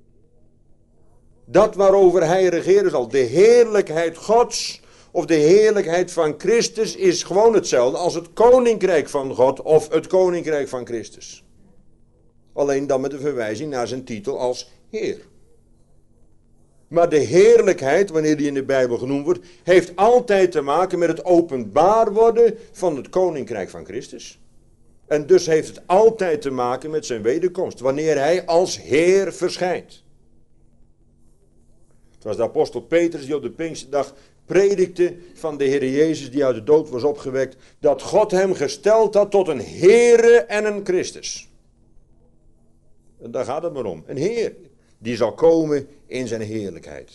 Dat waarover hij regeren zal. De heerlijkheid Gods of de heerlijkheid van Christus is gewoon hetzelfde als het koninkrijk van God of het koninkrijk van Christus. Alleen dan met een verwijzing naar zijn titel als Heer. Maar de heerlijkheid, wanneer die in de Bijbel genoemd wordt, heeft altijd te maken met het openbaar worden van het koninkrijk van Christus. En dus heeft het altijd te maken met zijn wederkomst, wanneer hij als Heer verschijnt. Het was de apostel Petrus die op de Pinksterdag predikte van de Heer Jezus die uit de dood was opgewekt, dat God hem gesteld had tot een Heere en een Christus. En daar gaat het maar om, een Heer. Die zal komen in zijn heerlijkheid.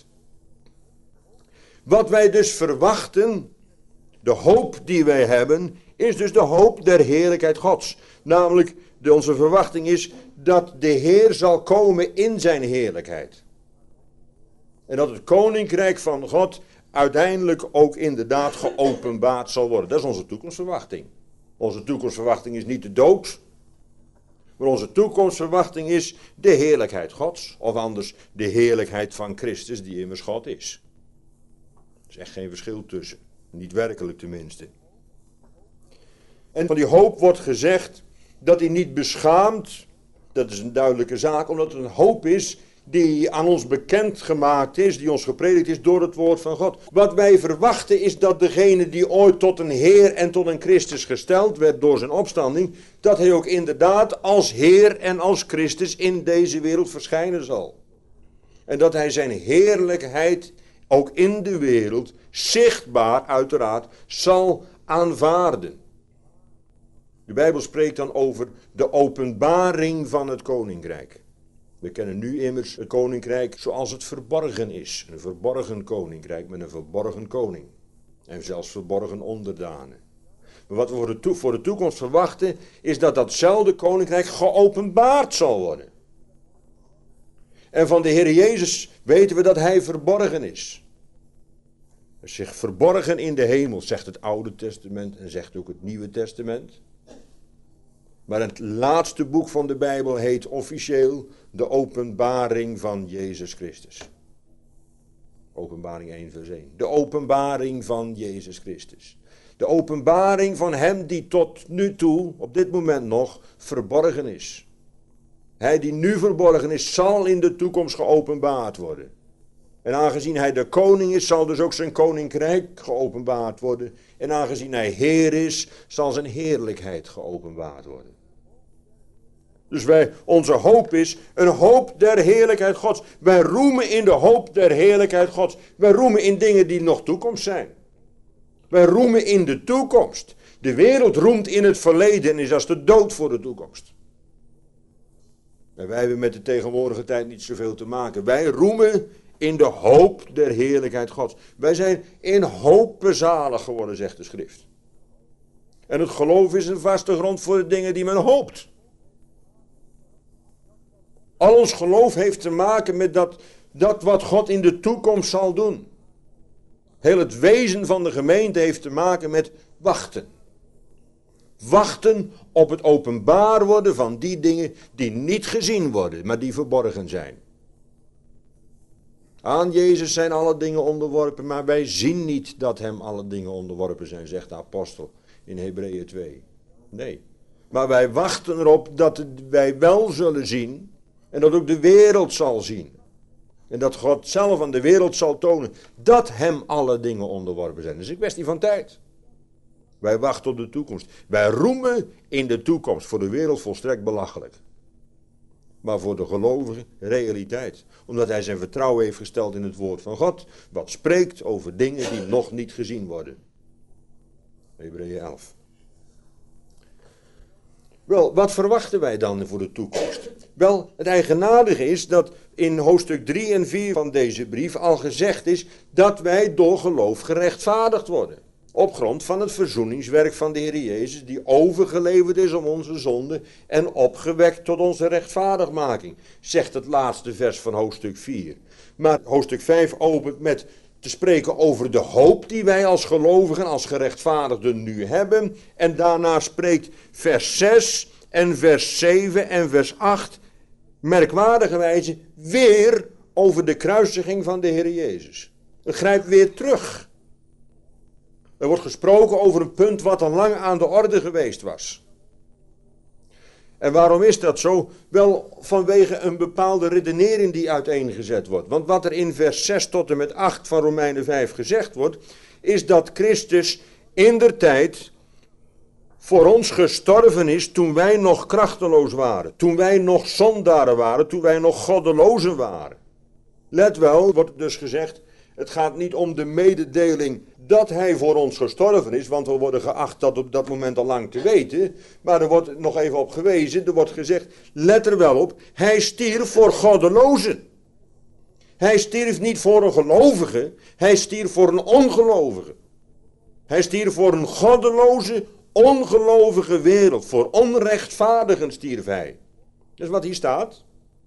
Wat wij dus verwachten, de hoop die wij hebben, is dus de hoop der heerlijkheid Gods. Namelijk, de, onze verwachting is dat de Heer zal komen in zijn heerlijkheid. En dat het koninkrijk van God uiteindelijk ook inderdaad geopenbaard zal worden. Dat is onze toekomstverwachting. Onze toekomstverwachting is niet de dood. Maar onze toekomstverwachting is de heerlijkheid Gods. Of anders de heerlijkheid van Christus die immers God is. Er is echt geen verschil tussen. Niet werkelijk tenminste. En van die hoop wordt gezegd dat hij niet beschaamt. Dat is een duidelijke zaak. Omdat het een hoop is die aan ons bekend gemaakt is, die ons gepredikt is door het woord van God. Wat wij verwachten is dat degene die ooit tot een Heer en tot een Christus gesteld werd door zijn opstanding, dat hij ook inderdaad als Heer en als Christus in deze wereld verschijnen zal. En dat hij zijn heerlijkheid ook in de wereld zichtbaar uiteraard zal aanvaarden. De Bijbel spreekt dan over de openbaring van het koninkrijk. We kennen nu immers het koninkrijk zoals het verborgen is. Een verborgen koninkrijk met een verborgen koning. En zelfs verborgen onderdanen. Maar wat we voor de, to- voor de toekomst verwachten is dat datzelfde koninkrijk geopenbaard zal worden. En van de Heer Jezus weten we dat hij verborgen is. Hij is zich verborgen in de hemel, zegt het Oude Testament en zegt ook het Nieuwe Testament. Maar het laatste boek van de Bijbel heet officieel de openbaring van Jezus Christus. Openbaring één vers één. De openbaring van Jezus Christus. De openbaring van hem die tot nu toe, op dit moment nog, verborgen is. Hij die nu verborgen is, zal in de toekomst geopenbaard worden. En aangezien hij de koning is, zal dus ook zijn koninkrijk geopenbaard worden. En aangezien hij Heer is, zal zijn heerlijkheid geopenbaard worden. Dus wij, onze hoop is een hoop der heerlijkheid Gods. Wij roemen in de hoop der heerlijkheid Gods. Wij roemen in dingen die nog toekomst zijn. Wij roemen in de toekomst. De wereld roemt in het verleden en is als de dood voor de toekomst. En wij hebben met de tegenwoordige tijd niet zoveel te maken. Wij roemen in de hoop der heerlijkheid Gods. Wij zijn in hoop bezalig geworden, zegt de schrift. En het geloof is een vaste grond voor de dingen die men hoopt. Al ons geloof heeft te maken met dat, dat wat God in de toekomst zal doen. Heel het wezen van de gemeente heeft te maken met wachten. Wachten op het openbaar worden van die dingen die niet gezien worden, maar die verborgen zijn. Aan Jezus zijn alle dingen onderworpen, maar wij zien niet dat hem alle dingen onderworpen zijn, zegt de apostel in Hebreeën twee. Nee, maar wij wachten erop dat wij wel zullen zien en dat ook de wereld zal zien. En dat God zelf aan de wereld zal tonen dat hem alle dingen onderworpen zijn. Dat is een kwestie van tijd. Wij wachten op de toekomst. Wij roemen in de toekomst, voor de wereld volstrekt belachelijk. Maar voor de gelovigen realiteit. Omdat hij zijn vertrouwen heeft gesteld in het woord van God. Wat spreekt over dingen die nog niet gezien worden. Hebreeën elf. Wel, wat verwachten wij dan voor de toekomst? Wel, het eigenaardige is dat in hoofdstuk drie en vier van deze brief al gezegd is dat wij door geloof gerechtvaardigd worden. Op grond van het verzoeningswerk van de Heer Jezus, die overgeleverd is om onze zonde en opgewekt tot onze rechtvaardigmaking, zegt het laatste vers van hoofdstuk vier. Maar hoofdstuk vijf opent met te spreken over de hoop die wij als gelovigen, als gerechtvaardigden nu hebben. En daarna spreekt vers zes en vers zeven en vers acht merkwaardigerwijze weer over de kruisiging van de Heer Jezus. Het grijpt weer terug. Er wordt gesproken over een punt wat al lang aan de orde geweest was. En waarom is dat zo? Wel vanwege een bepaalde redenering die uiteengezet wordt. Want wat er in vers zes tot en met acht van Romeinen vijf gezegd wordt, is dat Christus indertijd voor ons gestorven is toen wij nog krachteloos waren. Toen wij nog zondaren waren, toen wij nog goddelozen waren. Let wel, wordt dus gezegd, het gaat niet om de mededeling dat hij voor ons gestorven is, want we worden geacht dat op dat moment al lang te weten. Maar er wordt nog even op gewezen, er wordt gezegd, let er wel op, hij stierf voor goddelozen. Hij stierf niet voor een gelovige, hij stierf voor een ongelovige. Hij stierf voor een goddeloze, ongelovige wereld, voor onrechtvaardigen stierf hij. Dat is wat hier staat.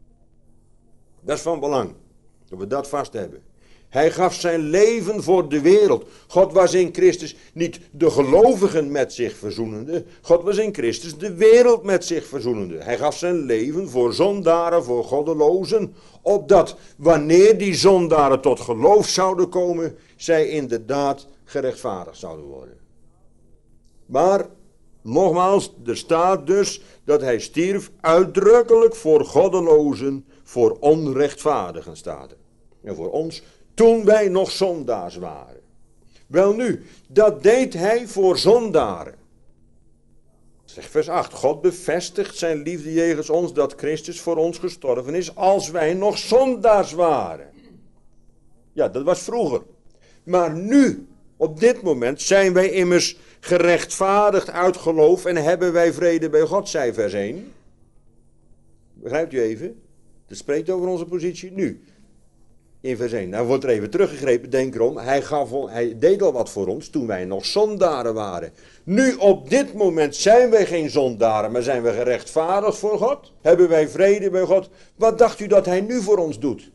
Dat is van belang, dat we dat vast hebben. Hij gaf zijn leven voor de wereld. God was in Christus niet de gelovigen met zich verzoenende. God was in Christus de wereld met zich verzoenende. Hij gaf zijn leven voor zondaren, voor goddelozen. Opdat wanneer die zondaren tot geloof zouden komen, zij inderdaad gerechtvaardigd zouden worden. Maar, nogmaals, er staat dus dat hij stierf uitdrukkelijk voor goddelozen, voor onrechtvaardigen staat er. En voor ons, toen wij nog zondaars waren. Welnu, dat deed hij voor zondaren. Zeg vers acht, God bevestigt zijn liefde jegens ons dat Christus voor ons gestorven is als wij nog zondaars waren. Ja, dat was vroeger. Maar nu, op dit moment, zijn wij immers gerechtvaardigd uit geloof en hebben wij vrede bij God, zei vers één. Begrijpt u even? Dat spreekt over onze positie nu. In vers één. Nou wordt er even teruggegrepen, denk erom. Hij, gaf, hij deed al wat voor ons toen wij nog zondaren waren. Nu op dit moment zijn wij geen zondaren, maar zijn we gerechtvaardigd voor God. Hebben wij vrede bij God. Wat dacht u dat hij nu voor ons doet?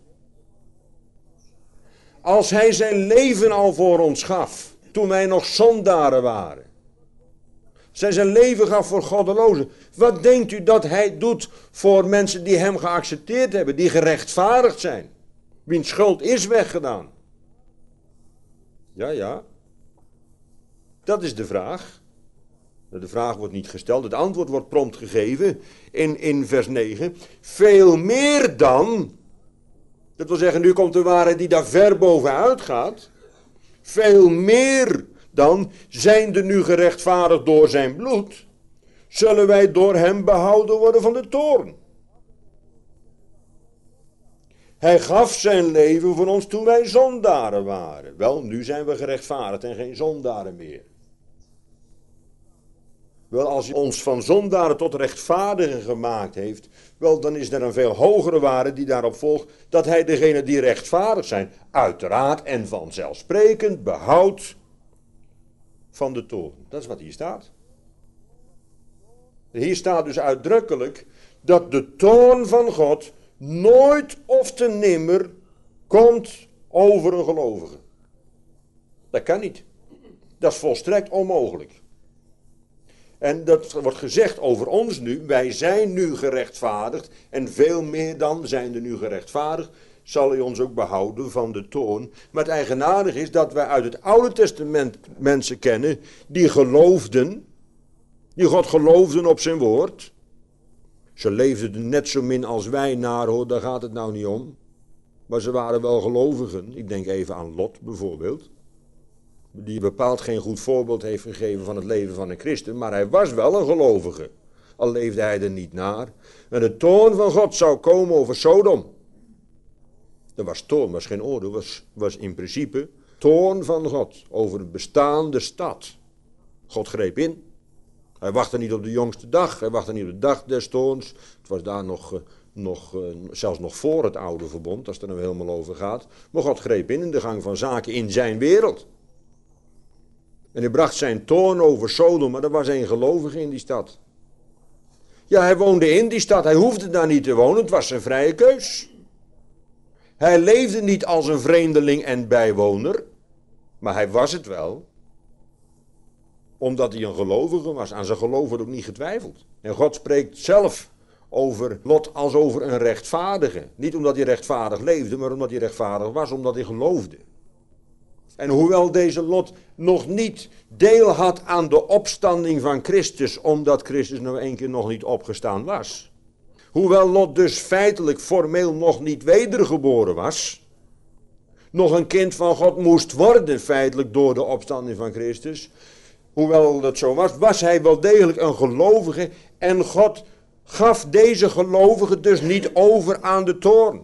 Als hij zijn leven al voor ons gaf, toen wij nog zondaren waren. Als hij zijn leven gaf voor goddelozen. Wat denkt u dat hij doet voor mensen die hem geaccepteerd hebben, die gerechtvaardigd zijn? Wiens schuld is weggedaan. Ja, ja. Dat is de vraag. De vraag wordt niet gesteld, het antwoord wordt prompt gegeven in, in vers negen. Veel meer dan, dat wil zeggen, nu komt de waarheid die daar ver bovenuit gaat. Veel meer dan, zijnde nu gerechtvaardigd door zijn bloed, zullen wij door hem behouden worden van de toorn. Hij gaf zijn leven voor ons toen wij zondaren waren. Wel, nu zijn we gerechtvaardigd en geen zondaren meer. Wel, als hij ons van zondaren tot rechtvaardigen gemaakt heeft, wel, dan is er een veel hogere waarde die daarop volgt, dat hij degenen die rechtvaardig zijn, uiteraard en vanzelfsprekend behoudt van de toorn. Dat is wat hier staat. Hier staat dus uitdrukkelijk dat de toorn van God nooit of te nimmer komt over een gelovige. Dat kan niet. Dat is volstrekt onmogelijk. En dat wordt gezegd over ons nu. Wij zijn nu gerechtvaardigd. En veel meer dan zijn er nu gerechtvaardigd. Zal hij ons ook behouden van de toorn. Maar het eigenaardige is dat wij uit het Oude Testament mensen kennen. Die geloofden. Die God geloofden op zijn woord. Ze leefden er net zo min als wij naar, hoor, daar gaat het nou niet om. Maar ze waren wel gelovigen. Ik denk even aan Lot bijvoorbeeld. Die bepaald geen goed voorbeeld heeft gegeven van het leven van een christen. Maar hij was wel een gelovige. Al leefde hij er niet naar. En de toorn van God zou komen over Sodom. Dat was toorn, was geen oordeel. Was, was in principe toorn van God over een bestaande stad. God greep in. Hij wachtte niet op de jongste dag, hij wachtte niet op de dag des toorns. Het was daar nog, nog, zelfs nog voor het oude verbond, als het er nou helemaal over gaat. Maar God greep in in de gang van zaken in zijn wereld. En hij bracht zijn toorn over Sodom, maar er was een gelovige in die stad. Ja, hij woonde in die stad, hij hoefde daar niet te wonen, het was zijn vrije keus. Hij leefde niet als een vreemdeling en bijwoner, maar hij was het wel. Omdat hij een gelovige was. Aan zijn geloof wordt ook niet getwijfeld. En God spreekt zelf over Lot als over een rechtvaardige. Niet omdat hij rechtvaardig leefde, maar omdat hij rechtvaardig was, omdat hij geloofde. En hoewel deze Lot nog niet deel had aan de opstanding van Christus, omdat Christus nou één keer nog niet opgestaan was. Hoewel Lot dus feitelijk formeel nog niet wedergeboren was, nog een kind van God moest worden feitelijk door de opstanding van Christus. Hoewel dat zo was, was hij wel degelijk een gelovige en God gaf deze gelovige dus niet over aan de toorn.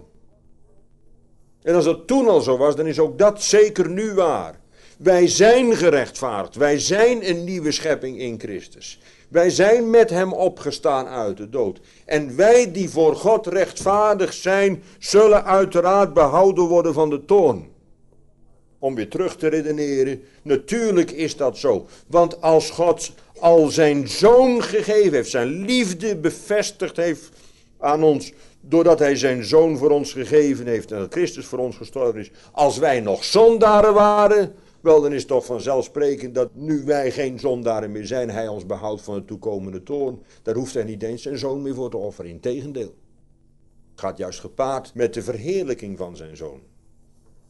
En als dat toen al zo was, dan is ook dat zeker nu waar. Wij zijn gerechtvaardigd, wij zijn een nieuwe schepping in Christus. Wij zijn met hem opgestaan uit de dood. En wij die voor God rechtvaardig zijn, zullen uiteraard behouden worden van de toorn. Om weer terug te redeneren, natuurlijk is dat zo. Want als God al zijn zoon gegeven heeft, zijn liefde bevestigd heeft aan ons, doordat hij zijn zoon voor ons gegeven heeft en dat Christus voor ons gestorven is, als wij nog zondaren waren, wel dan is het toch vanzelfsprekend dat nu wij geen zondaren meer zijn, hij ons behoudt van de toekomende toorn. Daar hoeft hij niet eens zijn zoon meer voor te offeren, integendeel. Het gaat juist gepaard met de verheerlijking van zijn zoon.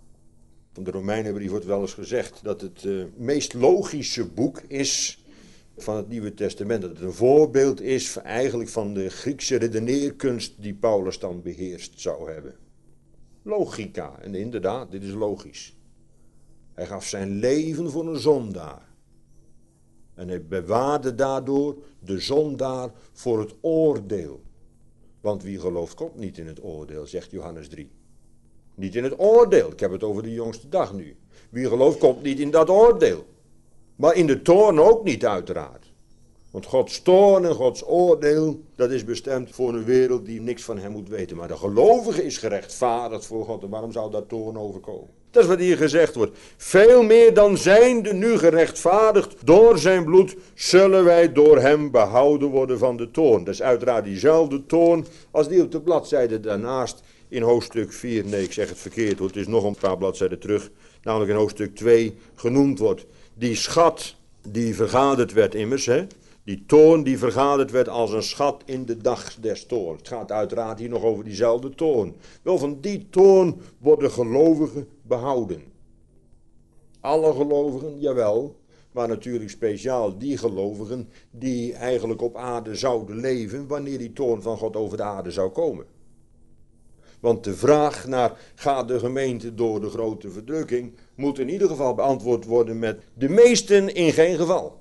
Van de Romeinenbrief wordt wel eens gezegd dat het uh, meest logische boek is van het Nieuwe Testament. Dat het een voorbeeld is eigenlijk van de Griekse redeneerkunst die Paulus dan beheerst zou hebben. Logica, en inderdaad, dit is logisch. Hij gaf zijn leven voor een zondaar. En hij bewaarde daardoor de zondaar voor het oordeel. Want wie gelooft komt niet in het oordeel, zegt Johannes drie. Niet in het oordeel, ik heb het over de jongste dag nu. Wie gelooft komt niet in dat oordeel. Maar in de toorn ook niet uiteraard. Want Gods toorn en Gods oordeel, dat is bestemd voor een wereld die niks van hem moet weten. Maar de gelovige is gerechtvaardigd voor God. En waarom zou dat toorn overkomen? Dat is wat hier gezegd wordt. Veel meer dan zijnde nu gerechtvaardigd door zijn bloed, zullen wij door hem behouden worden van de toorn. Dat is uiteraard diezelfde toorn als die op de bladzijde daarnaast in hoofdstuk vier, nee ik zeg het verkeerd hoor, het is nog een paar bladzijden terug, namelijk in hoofdstuk twee genoemd wordt. Die schat die vergaderd werd immers, hè? Die toorn die vergaderd werd als een schat in de dag des toorns. Het gaat uiteraard hier nog over diezelfde toorn. Wel, van die toorn worden gelovigen behouden. Alle gelovigen, jawel, maar natuurlijk speciaal die gelovigen die eigenlijk op aarde zouden leven wanneer die toorn van God over de aarde zou komen. Want de vraag naar gaat de gemeente door de grote verdrukking moet in ieder geval beantwoord worden met de meesten in geen geval.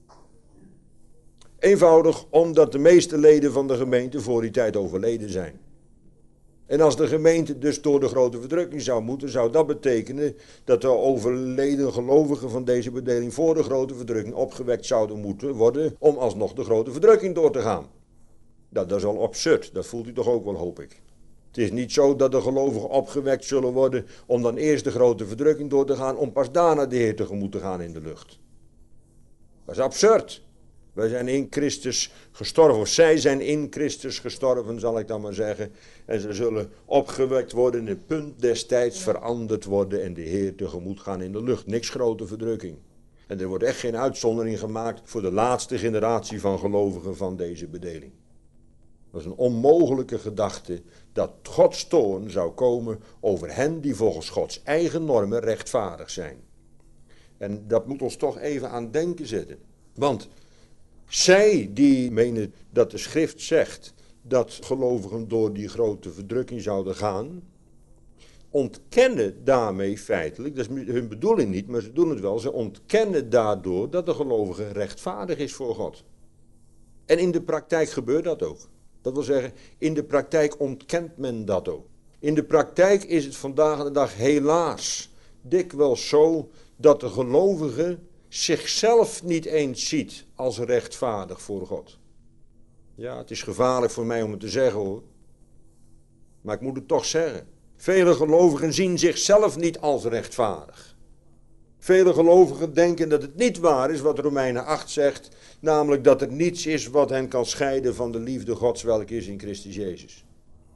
Eenvoudig omdat de meeste leden van de gemeente voor die tijd overleden zijn. En als de gemeente dus door de grote verdrukking zou moeten, zou dat betekenen dat de overleden gelovigen van deze bedeling voor de grote verdrukking opgewekt zouden moeten worden om alsnog de grote verdrukking door te gaan. Dat, dat is al absurd, dat voelt u toch ook wel, hoop ik. Het is niet zo dat de gelovigen opgewekt zullen worden om dan eerst de grote verdrukking door te gaan om pas daarna de Heer tegemoet te gaan in de lucht. Dat is absurd. Wij zijn in Christus gestorven, of zij zijn in Christus gestorven, zal ik dan maar zeggen. En ze zullen opgewekt worden, in het punt des tijds veranderd worden en de Heer tegemoet gaan in de lucht. Niks grote verdrukking. En er wordt echt geen uitzondering gemaakt voor de laatste generatie van gelovigen van deze bedeling. Dat is een onmogelijke gedachte dat Gods toorn zou komen over hen die volgens Gods eigen normen rechtvaardig zijn. En dat moet ons toch even aan denken zetten. Want zij die menen dat de schrift zegt dat gelovigen door die grote verdrukking zouden gaan, ontkennen daarmee feitelijk, dat is hun bedoeling niet, maar ze doen het wel, ze ontkennen daardoor dat de gelovige rechtvaardig is voor God. En in de praktijk gebeurt dat ook. Dat wil zeggen, in de praktijk ontkent men dat ook. In de praktijk is het vandaag de dag helaas dikwijls zo dat de gelovige zichzelf niet eens ziet als rechtvaardig voor God. Ja, het is gevaarlijk voor mij om het te zeggen hoor. Maar ik moet het toch zeggen. Vele gelovigen zien zichzelf niet als rechtvaardig. Vele gelovigen denken dat het niet waar is wat Romeinen acht zegt, namelijk dat er niets is wat hen kan scheiden van de liefde Gods welke is in Christus Jezus.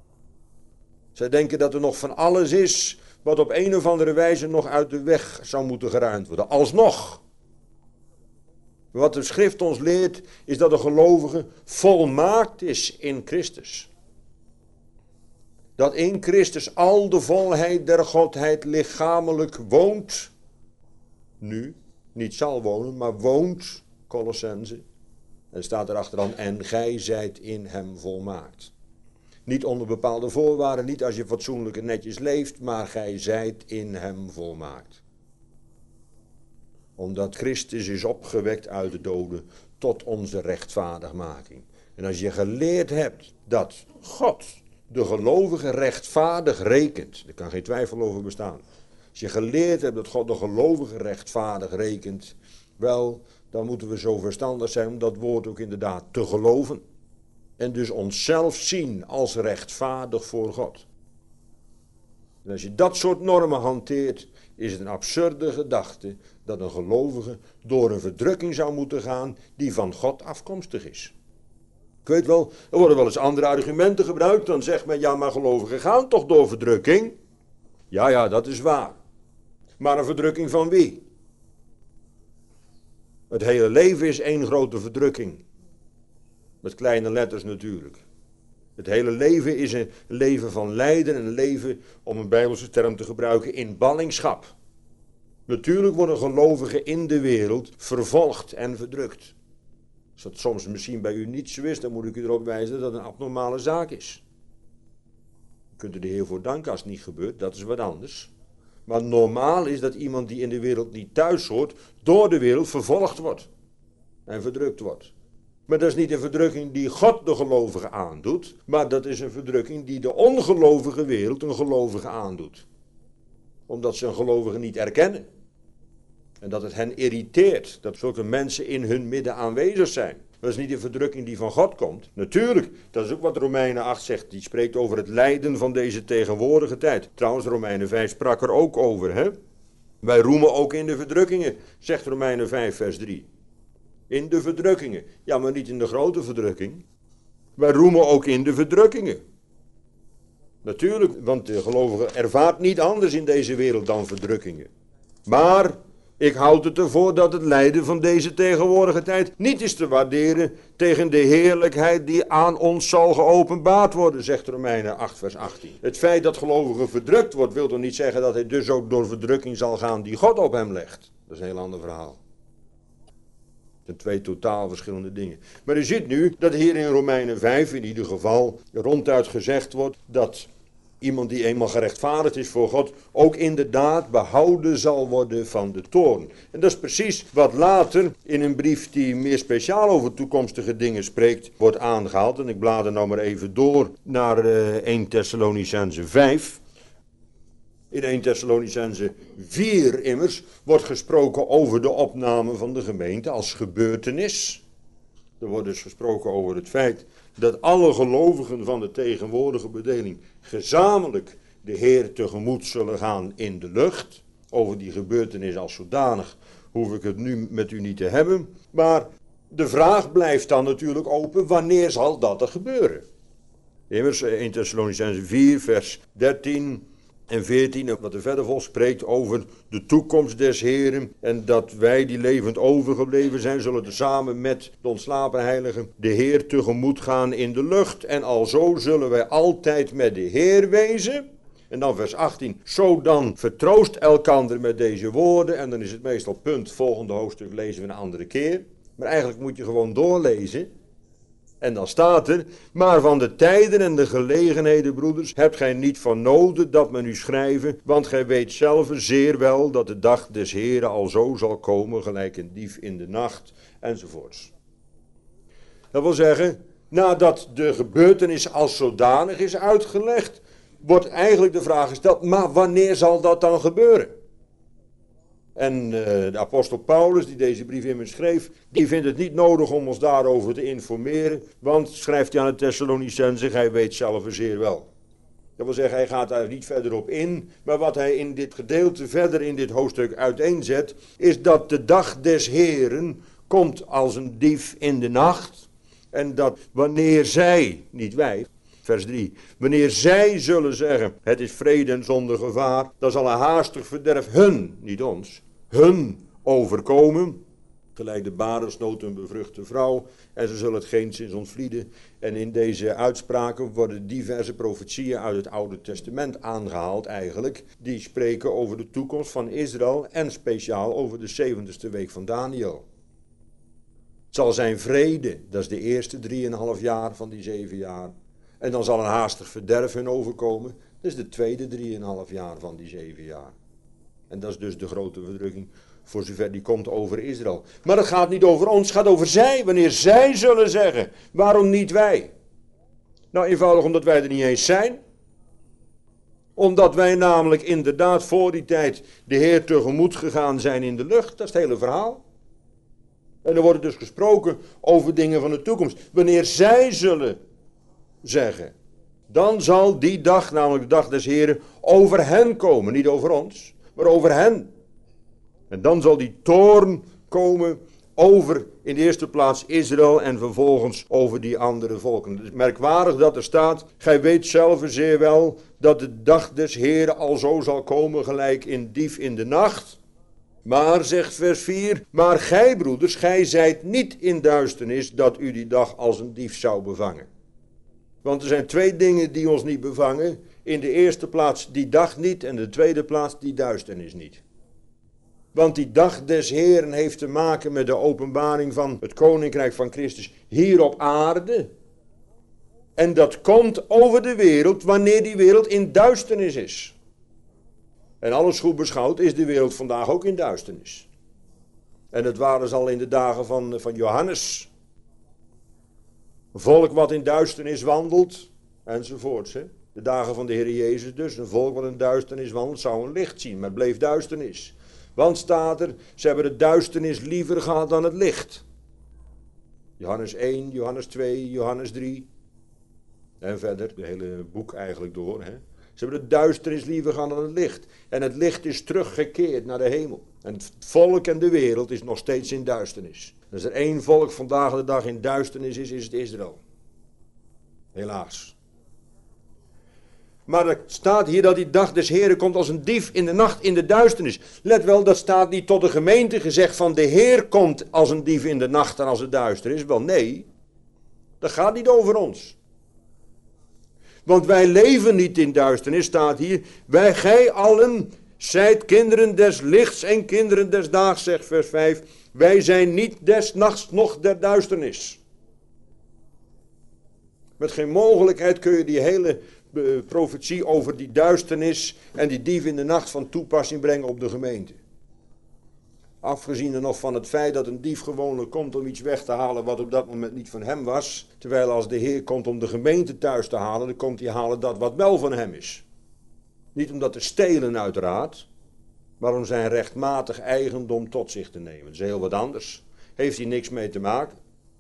Zij denken dat er nog van alles is wat op een of andere wijze nog uit de weg zou moeten geruimd worden. Alsnog. Wat de schrift ons leert is dat de gelovige volmaakt is in Christus. Dat in Christus al de volheid der Godheid lichamelijk woont. Nu, niet zal wonen, maar woont, Colossense. En staat erachter dan, en gij zijt in hem volmaakt. Niet onder bepaalde voorwaarden, niet als je fatsoenlijk en netjes leeft, maar gij zijt in hem volmaakt. Omdat Christus is opgewekt uit de doden tot onze rechtvaardigmaking. En als je geleerd hebt dat God de gelovige rechtvaardig rekent, er kan geen twijfel over bestaan. Als je geleerd hebt dat God de gelovige rechtvaardig rekent, wel, dan moeten we zo verstandig zijn om dat woord ook inderdaad te geloven. En dus onszelf zien als rechtvaardig voor God. En als je dat soort normen hanteert, is het een absurde gedachte dat een gelovige door een verdrukking zou moeten gaan die van God afkomstig is. Ik weet wel, er worden wel eens andere argumenten gebruikt, dan zegt men, ja maar gelovigen gaan toch door verdrukking? Ja, ja, dat is waar. Maar een verdrukking van wie? Het hele leven is één grote verdrukking. Met kleine letters natuurlijk. Het hele leven is een leven van lijden, een leven, om een Bijbelse term te gebruiken, in ballingschap. Natuurlijk worden gelovigen in de wereld vervolgd en verdrukt. Als dat soms misschien bij u niet zo is, dan moet ik u erop wijzen dat het een abnormale zaak is. U kunt er de Heer voor danken als het niet gebeurt, dat is wat anders. Maar normaal is dat iemand die in de wereld niet thuis hoort, door de wereld vervolgd wordt en verdrukt wordt. Maar dat is niet een verdrukking die God de gelovige aandoet, maar dat is een verdrukking die de ongelovige wereld een gelovige aandoet. Omdat ze een gelovige niet erkennen. En dat het hen irriteert dat zulke mensen in hun midden aanwezig zijn. Dat is niet een verdrukking die van God komt. Natuurlijk, dat is ook wat Romeinen acht zegt. Die spreekt over het lijden van deze tegenwoordige tijd. Trouwens, Romeinen vijf sprak er ook over. Hè? Wij roemen ook in de verdrukkingen, zegt Romeinen vijf vers drie. In de verdrukkingen. Ja, maar niet in de grote verdrukking. Wij roemen ook in de verdrukkingen. Natuurlijk, want de gelovige ervaart niet anders in deze wereld dan verdrukkingen. Maar ik houd het ervoor dat het lijden van deze tegenwoordige tijd niet is te waarderen tegen de heerlijkheid die aan ons zal geopenbaard worden, zegt Romeinen acht vers achttien. Het feit dat gelovige verdrukt wordt, wil toch niet zeggen dat hij dus ook door verdrukking zal gaan die God op hem legt. Dat is een heel ander verhaal. Het zijn twee totaal verschillende dingen. Maar u ziet nu dat hier in Romeinen vijf in ieder geval ronduit gezegd wordt dat iemand die eenmaal gerechtvaardigd is voor God ook inderdaad behouden zal worden van de toorn. En dat is precies wat later in een brief die meer speciaal over toekomstige dingen spreekt, wordt aangehaald. En ik blader nou maar even door naar uh, Eerste Thessalonicenzen vijf. In Eerste Thessalonicenzen vier immers wordt gesproken over de opname van de gemeente als gebeurtenis. Er wordt dus gesproken over het feit dat alle gelovigen van de tegenwoordige bedeling gezamenlijk de Heer tegemoet zullen gaan in de lucht. Over die gebeurtenis als zodanig hoef ik het nu met u niet te hebben. Maar de vraag blijft dan natuurlijk open, wanneer zal dat er gebeuren? Immers Eerste Thessalonicenzen vier vers dertien en veertien, wat er verder vol spreekt over de toekomst des Heren. En dat wij die levend overgebleven zijn, zullen tezamen met de ontslapen heiligen de Heer tegemoet gaan in de lucht. En alzo zullen wij altijd met de Heer wezen. En dan vers achttien, zo dan vertroost elkander met deze woorden. En dan is het meestal punt, volgende hoofdstuk lezen we een andere keer. Maar eigenlijk moet je gewoon doorlezen. En dan staat er, maar van de tijden en de gelegenheden, broeders, hebt gij niet van noden dat men u schrijven, want gij weet zelf zeer wel dat de dag des Heren al zo zal komen, gelijk een dief in de nacht, enzovoorts. Dat wil zeggen, nadat de gebeurtenis als zodanig is uitgelegd, wordt eigenlijk de vraag gesteld, maar wanneer zal dat dan gebeuren? En uh, de apostel Paulus, die deze brief in me schreef, die vindt het niet nodig om ons daarover te informeren. Want, schrijft hij aan de Thessalonicenzen, hij weet zelf zeer wel. Dat wil zeggen, hij gaat daar niet verder op in. Maar wat hij in dit gedeelte verder in dit hoofdstuk uiteenzet, is dat de dag des Heren komt als een dief in de nacht. En dat wanneer zij, niet wij, vers drie, wanneer zij zullen zeggen, het is vrede en zonder gevaar, dan zal een haastig verderf hun, niet ons, hun overkomen, gelijk de baresnood een bevruchte vrouw, en ze zullen het geenszins ontvlieden. En in deze uitspraken worden diverse profetieën uit het Oude Testament aangehaald eigenlijk, die spreken over de toekomst van Israël en speciaal over de zeventigste week van Daniel. Het zal zijn vrede, dat is de eerste drieënhalf jaar van die zeven jaar. En dan zal een haastig verderf hun overkomen. Dat is de tweede drieënhalf jaar van die zeven jaar. En dat is dus de grote verdrukking voor zover die komt over Israël. Maar het gaat niet over ons, het gaat over zij. Wanneer zij zullen zeggen, waarom niet wij? Nou, eenvoudig omdat wij er niet eens zijn. Omdat wij namelijk inderdaad voor die tijd de Heer tegemoet gegaan zijn in de lucht. Dat is het hele verhaal. En er wordt dus gesproken over dingen van de toekomst. Wanneer zij zullen zeggen, dan zal die dag, namelijk de dag des Heren, over hen komen. Niet over ons, maar over hen. En dan zal die toorn komen over in de eerste plaats Israël en vervolgens over die andere volken. Het is merkwaardig dat er staat, gij weet zelf zeer wel dat de dag des Heren al zo zal komen gelijk in dief in de nacht. Maar, zegt vers vier, maar gij broeders, gij zijt niet in duisternis dat u die dag als een dief zou bevangen. Want er zijn twee dingen die ons niet bevangen. In de eerste plaats die dag niet en in de tweede plaats die duisternis niet. Want die dag des Heeren heeft te maken met de openbaring van het koninkrijk van Christus hier op aarde. En dat komt over de wereld wanneer die wereld in duisternis is. En alles goed beschouwd is de wereld vandaag ook in duisternis. En het waren ze al in de dagen van, van Johannes. Een volk wat in duisternis wandelt, enzovoorts. Hè? De dagen van de Heer Jezus dus. Een volk wat in duisternis wandelt zou een licht zien, maar het bleef duisternis. Want staat er, ze hebben de duisternis liever gehad dan het licht. Johannes één, Johannes twee, Johannes drie. En verder, het hele boek eigenlijk door. Hè? Ze hebben de duisternis liever gehad dan het licht. En het licht is teruggekeerd naar de hemel. En het volk en de wereld is nog steeds in duisternis. Als er één volk vandaag de dag in duisternis is, is het Israël. Helaas. Maar er staat hier dat die dag des Heeren komt als een dief in de nacht in de duisternis. Let wel, dat staat niet tot de gemeente gezegd van de Heer komt als een dief in de nacht en als het duister is. Wel nee, dat gaat niet over ons. Want wij leven niet in duisternis, staat hier. Wij, gij allen, zijt kinderen des lichts en kinderen des daags, zegt vers vijf. Wij zijn niet des nachts noch der duisternis. Met geen mogelijkheid kun je die hele uh, profetie over die duisternis en die dief in de nacht van toepassing brengen op de gemeente. Afgezien er nog van het feit dat een dief gewoonlijk komt om iets weg te halen wat op dat moment niet van hem was. Terwijl als de Heer komt om de gemeente thuis te halen, dan komt hij halen dat wat wel van hem is. Niet om dat te stelen uiteraard, maar om zijn rechtmatig eigendom tot zich te nemen. Dat is heel wat anders. Heeft hij niks mee te maken.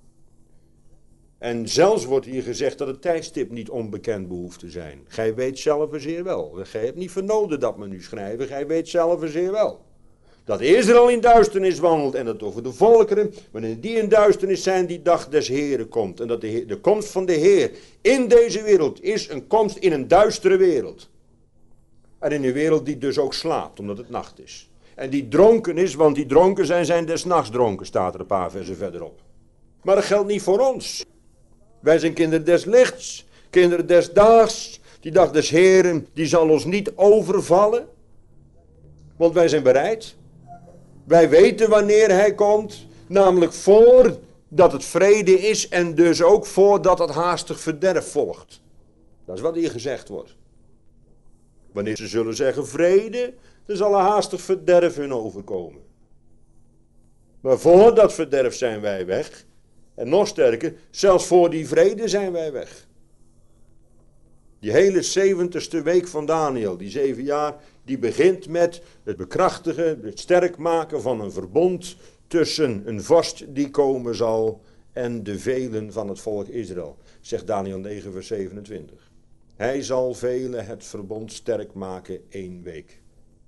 En zelfs wordt hier gezegd dat het tijdstip niet onbekend behoeft te zijn. Gij weet zelf zeer wel. Gij hebt niet vernoden dat we nu schrijven. Gij weet zelf zeer wel. Dat Israël in duisternis wandelt en dat over de volkeren, wanneer die in duisternis zijn, die dag des Heeren komt. En dat de, Heer, de komst van de Heer in deze wereld is een komst in een duistere wereld. En in een wereld die dus ook slaapt, omdat het nacht is. En die dronken is, want die dronken zijn, zijn des nachts dronken, staat er een paar versen verderop. Maar dat geldt niet voor ons. Wij zijn kinderen des lichts, kinderen des daags. Die dag des Heeren, die zal ons niet overvallen. Want wij zijn bereid. Wij weten wanneer hij komt, namelijk voordat het vrede is en dus ook voordat het haastig verderf volgt. Dat is wat hier gezegd wordt. Wanneer ze zullen zeggen vrede, dan zal een haastig verderf hun overkomen. Maar voor dat verderf zijn wij weg. En nog sterker, zelfs voor die vrede zijn wij weg. Die hele zeventigste week van Daniel, die zeven jaar, die begint met het bekrachtigen, het sterk maken van een verbond tussen een vorst die komen zal en de velen van het volk Israël. Zegt Daniel negen vers zevenentwintig. Hij zal velen het verbond sterk maken één week.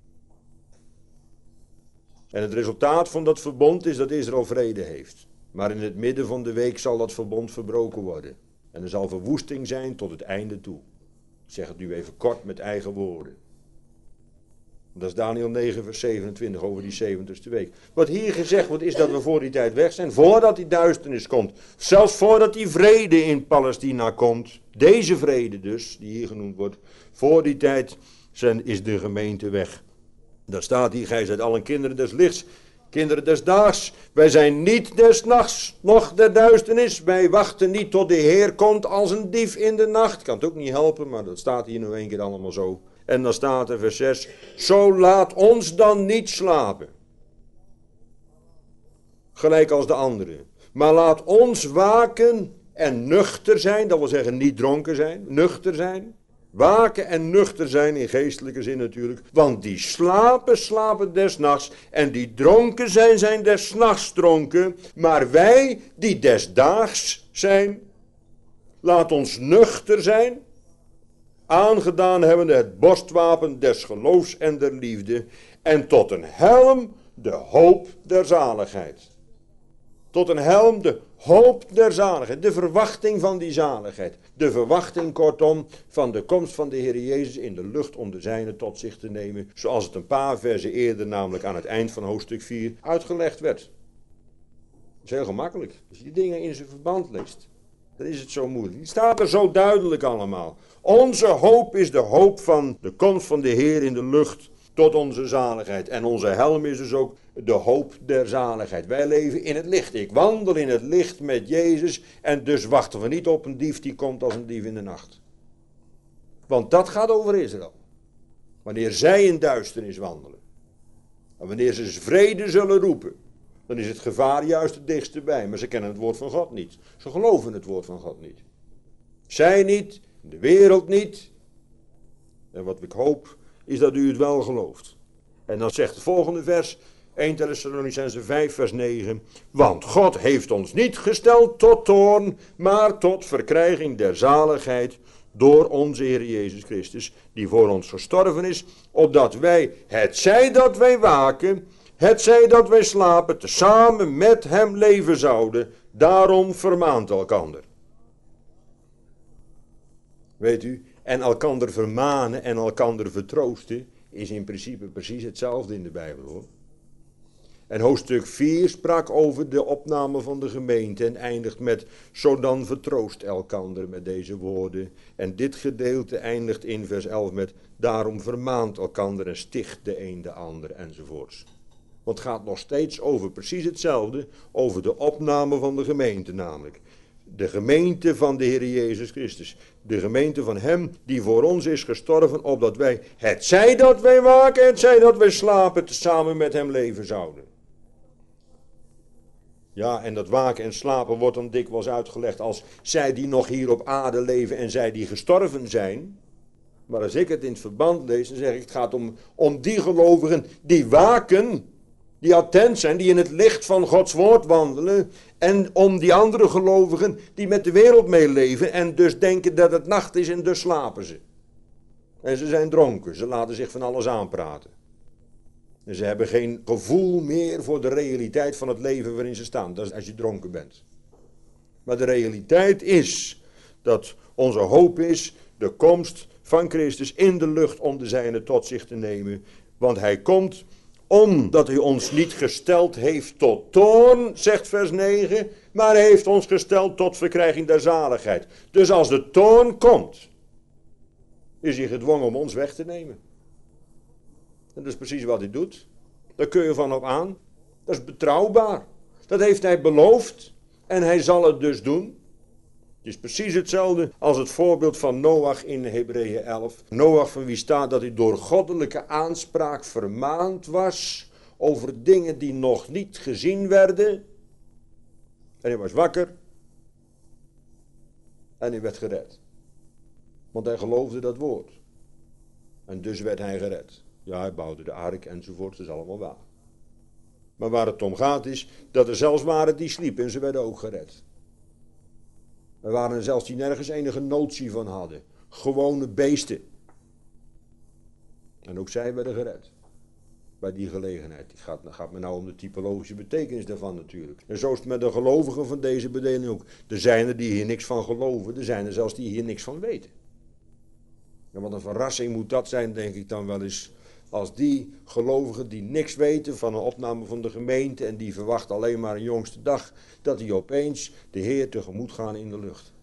En het resultaat van dat verbond is dat Israël vrede heeft. Maar in het midden van de week zal dat verbond verbroken worden. En er zal verwoesting zijn tot het einde toe. Ik zeg het nu even kort met eigen woorden. Dat is Daniel negen vers zevenentwintig over die zeventigste week. Wat hier gezegd wordt is dat we voor die tijd weg zijn. Voordat die duisternis komt. Zelfs voordat die vrede in Palestina komt. Deze vrede dus, die hier genoemd wordt. Voor die tijd zijn, is de gemeente weg. Daar staat hier, gij zijt allen kinderen des lichts. Kinderen des daags, wij zijn niet des nachts, noch der duisternis. Wij wachten niet tot de Heer komt als een dief in de nacht. Kan het ook niet helpen, maar dat staat hier nog een keer allemaal zo. En dan staat er vers zes, zo laat ons dan niet slapen. Gelijk als de anderen. Maar laat ons waken en nuchter zijn, dat wil zeggen niet dronken zijn, nuchter zijn. Waken en nuchter zijn in geestelijke zin natuurlijk. Want die slapen, slapen des nachts. En die dronken zijn, zijn des nachts dronken. Maar wij die des daags zijn, laat ons nuchter zijn. Aangedaan hebben het borstwapen des geloofs en der liefde. En tot een helm de hoop der zaligheid. Tot een helm de hoop der zaligheid. De verwachting van die zaligheid. De verwachting kortom van de komst van de Heer Jezus in de lucht om de zijnen tot zich te nemen. Zoals het een paar versen eerder, namelijk aan het eind van hoofdstuk vier, uitgelegd werd. Dat is heel gemakkelijk. Als je die dingen in zijn verband leest, dan is het zo moeilijk. Die staat er zo duidelijk allemaal. Onze hoop is de hoop van de komst van de Heer in de lucht. tot onze zaligheid. En onze helm is dus ook de hoop der zaligheid. Wij leven in het licht. Ik wandel in het licht met Jezus en dus wachten we niet op een dief die komt als een dief in de nacht. Want dat gaat over Israël. Wanneer zij in duisternis wandelen. En wanneer ze vrede zullen roepen. Dan is het gevaar juist het dichtste bij. Maar ze kennen het woord van God niet. Ze geloven het woord van God niet. Zij niet, de wereld niet. En wat ik hoop is dat u het wel gelooft. En dan zegt het volgende vers, eerste Thessalonicenzen vijf vers negen. Want God heeft ons niet gesteld tot toorn, maar tot verkrijging der zaligheid door onze Heer Jezus Christus, die voor ons gestorven is, opdat wij, hetzij dat wij waken, hetzij dat wij slapen, tezamen met hem leven zouden. Daarom vermaant elkander. Weet u, en elkander vermanen en elkander vertroosten is in principe precies hetzelfde in de Bijbel, hoor. En hoofdstuk vier sprak over de opname van de gemeente en eindigt met, zo dan vertroost elkander met deze woorden. En dit gedeelte eindigt in vers elf met, daarom vermaant elkander en sticht de een de ander enzovoorts. Want het gaat nog steeds over precies hetzelfde, over de opname van de gemeente namelijk. De gemeente van de Heer Jezus Christus. De gemeente van hem die voor ons is gestorven, opdat wij, hetzij dat wij waken, hetzij dat wij slapen, samen met hem leven zouden. Ja, en dat waken en slapen wordt dan dikwijls uitgelegd als zij die nog hier op aarde leven en zij die gestorven zijn. Maar als ik het in het verband lees, dan zeg ik, het gaat om, om die gelovigen die waken, die attent zijn, die in het licht van Gods woord wandelen. En om die andere gelovigen die met de wereld meeleven en dus denken dat het nacht is en dus slapen ze. En ze zijn dronken, ze laten zich van alles aanpraten. En ze hebben geen gevoel meer voor de realiteit van het leven waarin ze staan. Dat is als je dronken bent. Maar de realiteit is dat onze hoop is de komst van Christus in de lucht om de zijne tot zich te nemen. Want hij komt omdat hij ons niet gesteld heeft tot toorn, zegt vers negen, maar hij heeft ons gesteld tot verkrijging der zaligheid. Dus als de toorn komt, is hij gedwongen om ons weg te nemen. En dat is precies wat hij doet. Daar kun je van op aan. Dat is betrouwbaar. Dat heeft hij beloofd en hij zal het dus doen. Het is precies hetzelfde als het voorbeeld van Noach in Hebreeën elf. Noach, van wie staat dat hij door goddelijke aanspraak vermaand was over dingen die nog niet gezien werden. En hij was wakker en hij werd gered. Want hij geloofde dat woord. En dus werd hij gered. Ja, hij bouwde de ark enzovoort, dat is allemaal waar. Maar waar het om gaat is dat er zelfs waren die sliepen en ze werden ook gered. Er waren er zelfs die nergens enige notie van hadden. Gewone beesten. En ook zij werden gered. Bij die gelegenheid. Het gaat, gaat me nou om de typologische betekenis daarvan natuurlijk. En zo is het met de gelovigen van deze bedeling ook. Er zijn er die hier niks van geloven. Er zijn er zelfs die hier niks van weten. En wat een verrassing moet dat zijn, denk ik dan wel eens. Als die gelovigen die niks weten van een opname van de gemeente en die verwachten alleen maar een jongste dag, dat die opeens de Heer tegemoet gaan in de lucht.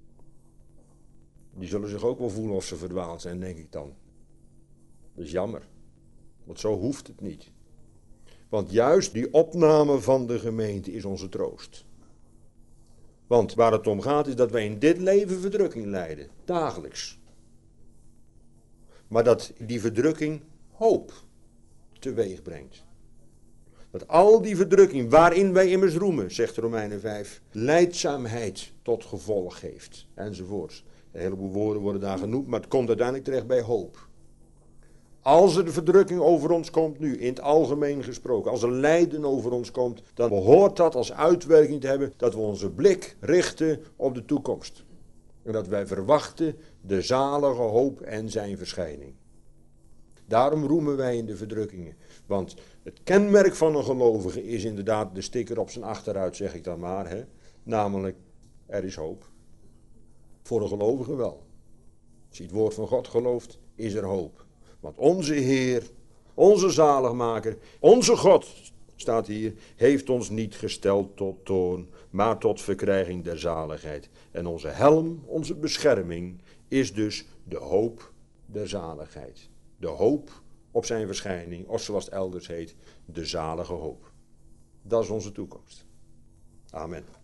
Die zullen zich ook wel voelen of ze verdwaald zijn, denk ik dan. Dat is jammer, want zo hoeft het niet. Want juist die opname van de gemeente is onze troost. Want waar het om gaat is dat wij in dit leven verdrukking lijden, dagelijks. Maar dat die verdrukking hoop teweeg brengt. Dat al die verdrukking waarin wij immers roemen, zegt Romeinen vijf, lijdzaamheid tot gevolg heeft, enzovoorts. Een heleboel woorden worden daar genoemd, maar het komt uiteindelijk terecht bij hoop. Als er de verdrukking over ons komt nu, in het algemeen gesproken, als er lijden over ons komt, dan behoort dat als uitwerking te hebben dat we onze blik richten op de toekomst. En dat wij verwachten de zalige hoop en zijn verschijning. Daarom roemen wij in de verdrukkingen. Want het kenmerk van een gelovige is inderdaad de sticker op zijn achteruit, zeg ik dan maar. Hè? Namelijk, er is hoop. Voor een gelovige wel. Als je het woord van God gelooft, is er hoop. Want onze Heer, onze zaligmaker, onze God, staat hier, heeft ons niet gesteld tot toorn, maar tot verkrijging der zaligheid. En onze helm, onze bescherming, is dus de hoop der zaligheid. De hoop op zijn verschijning, of zoals het elders heet, de zalige hoop. Dat is onze toekomst. Amen.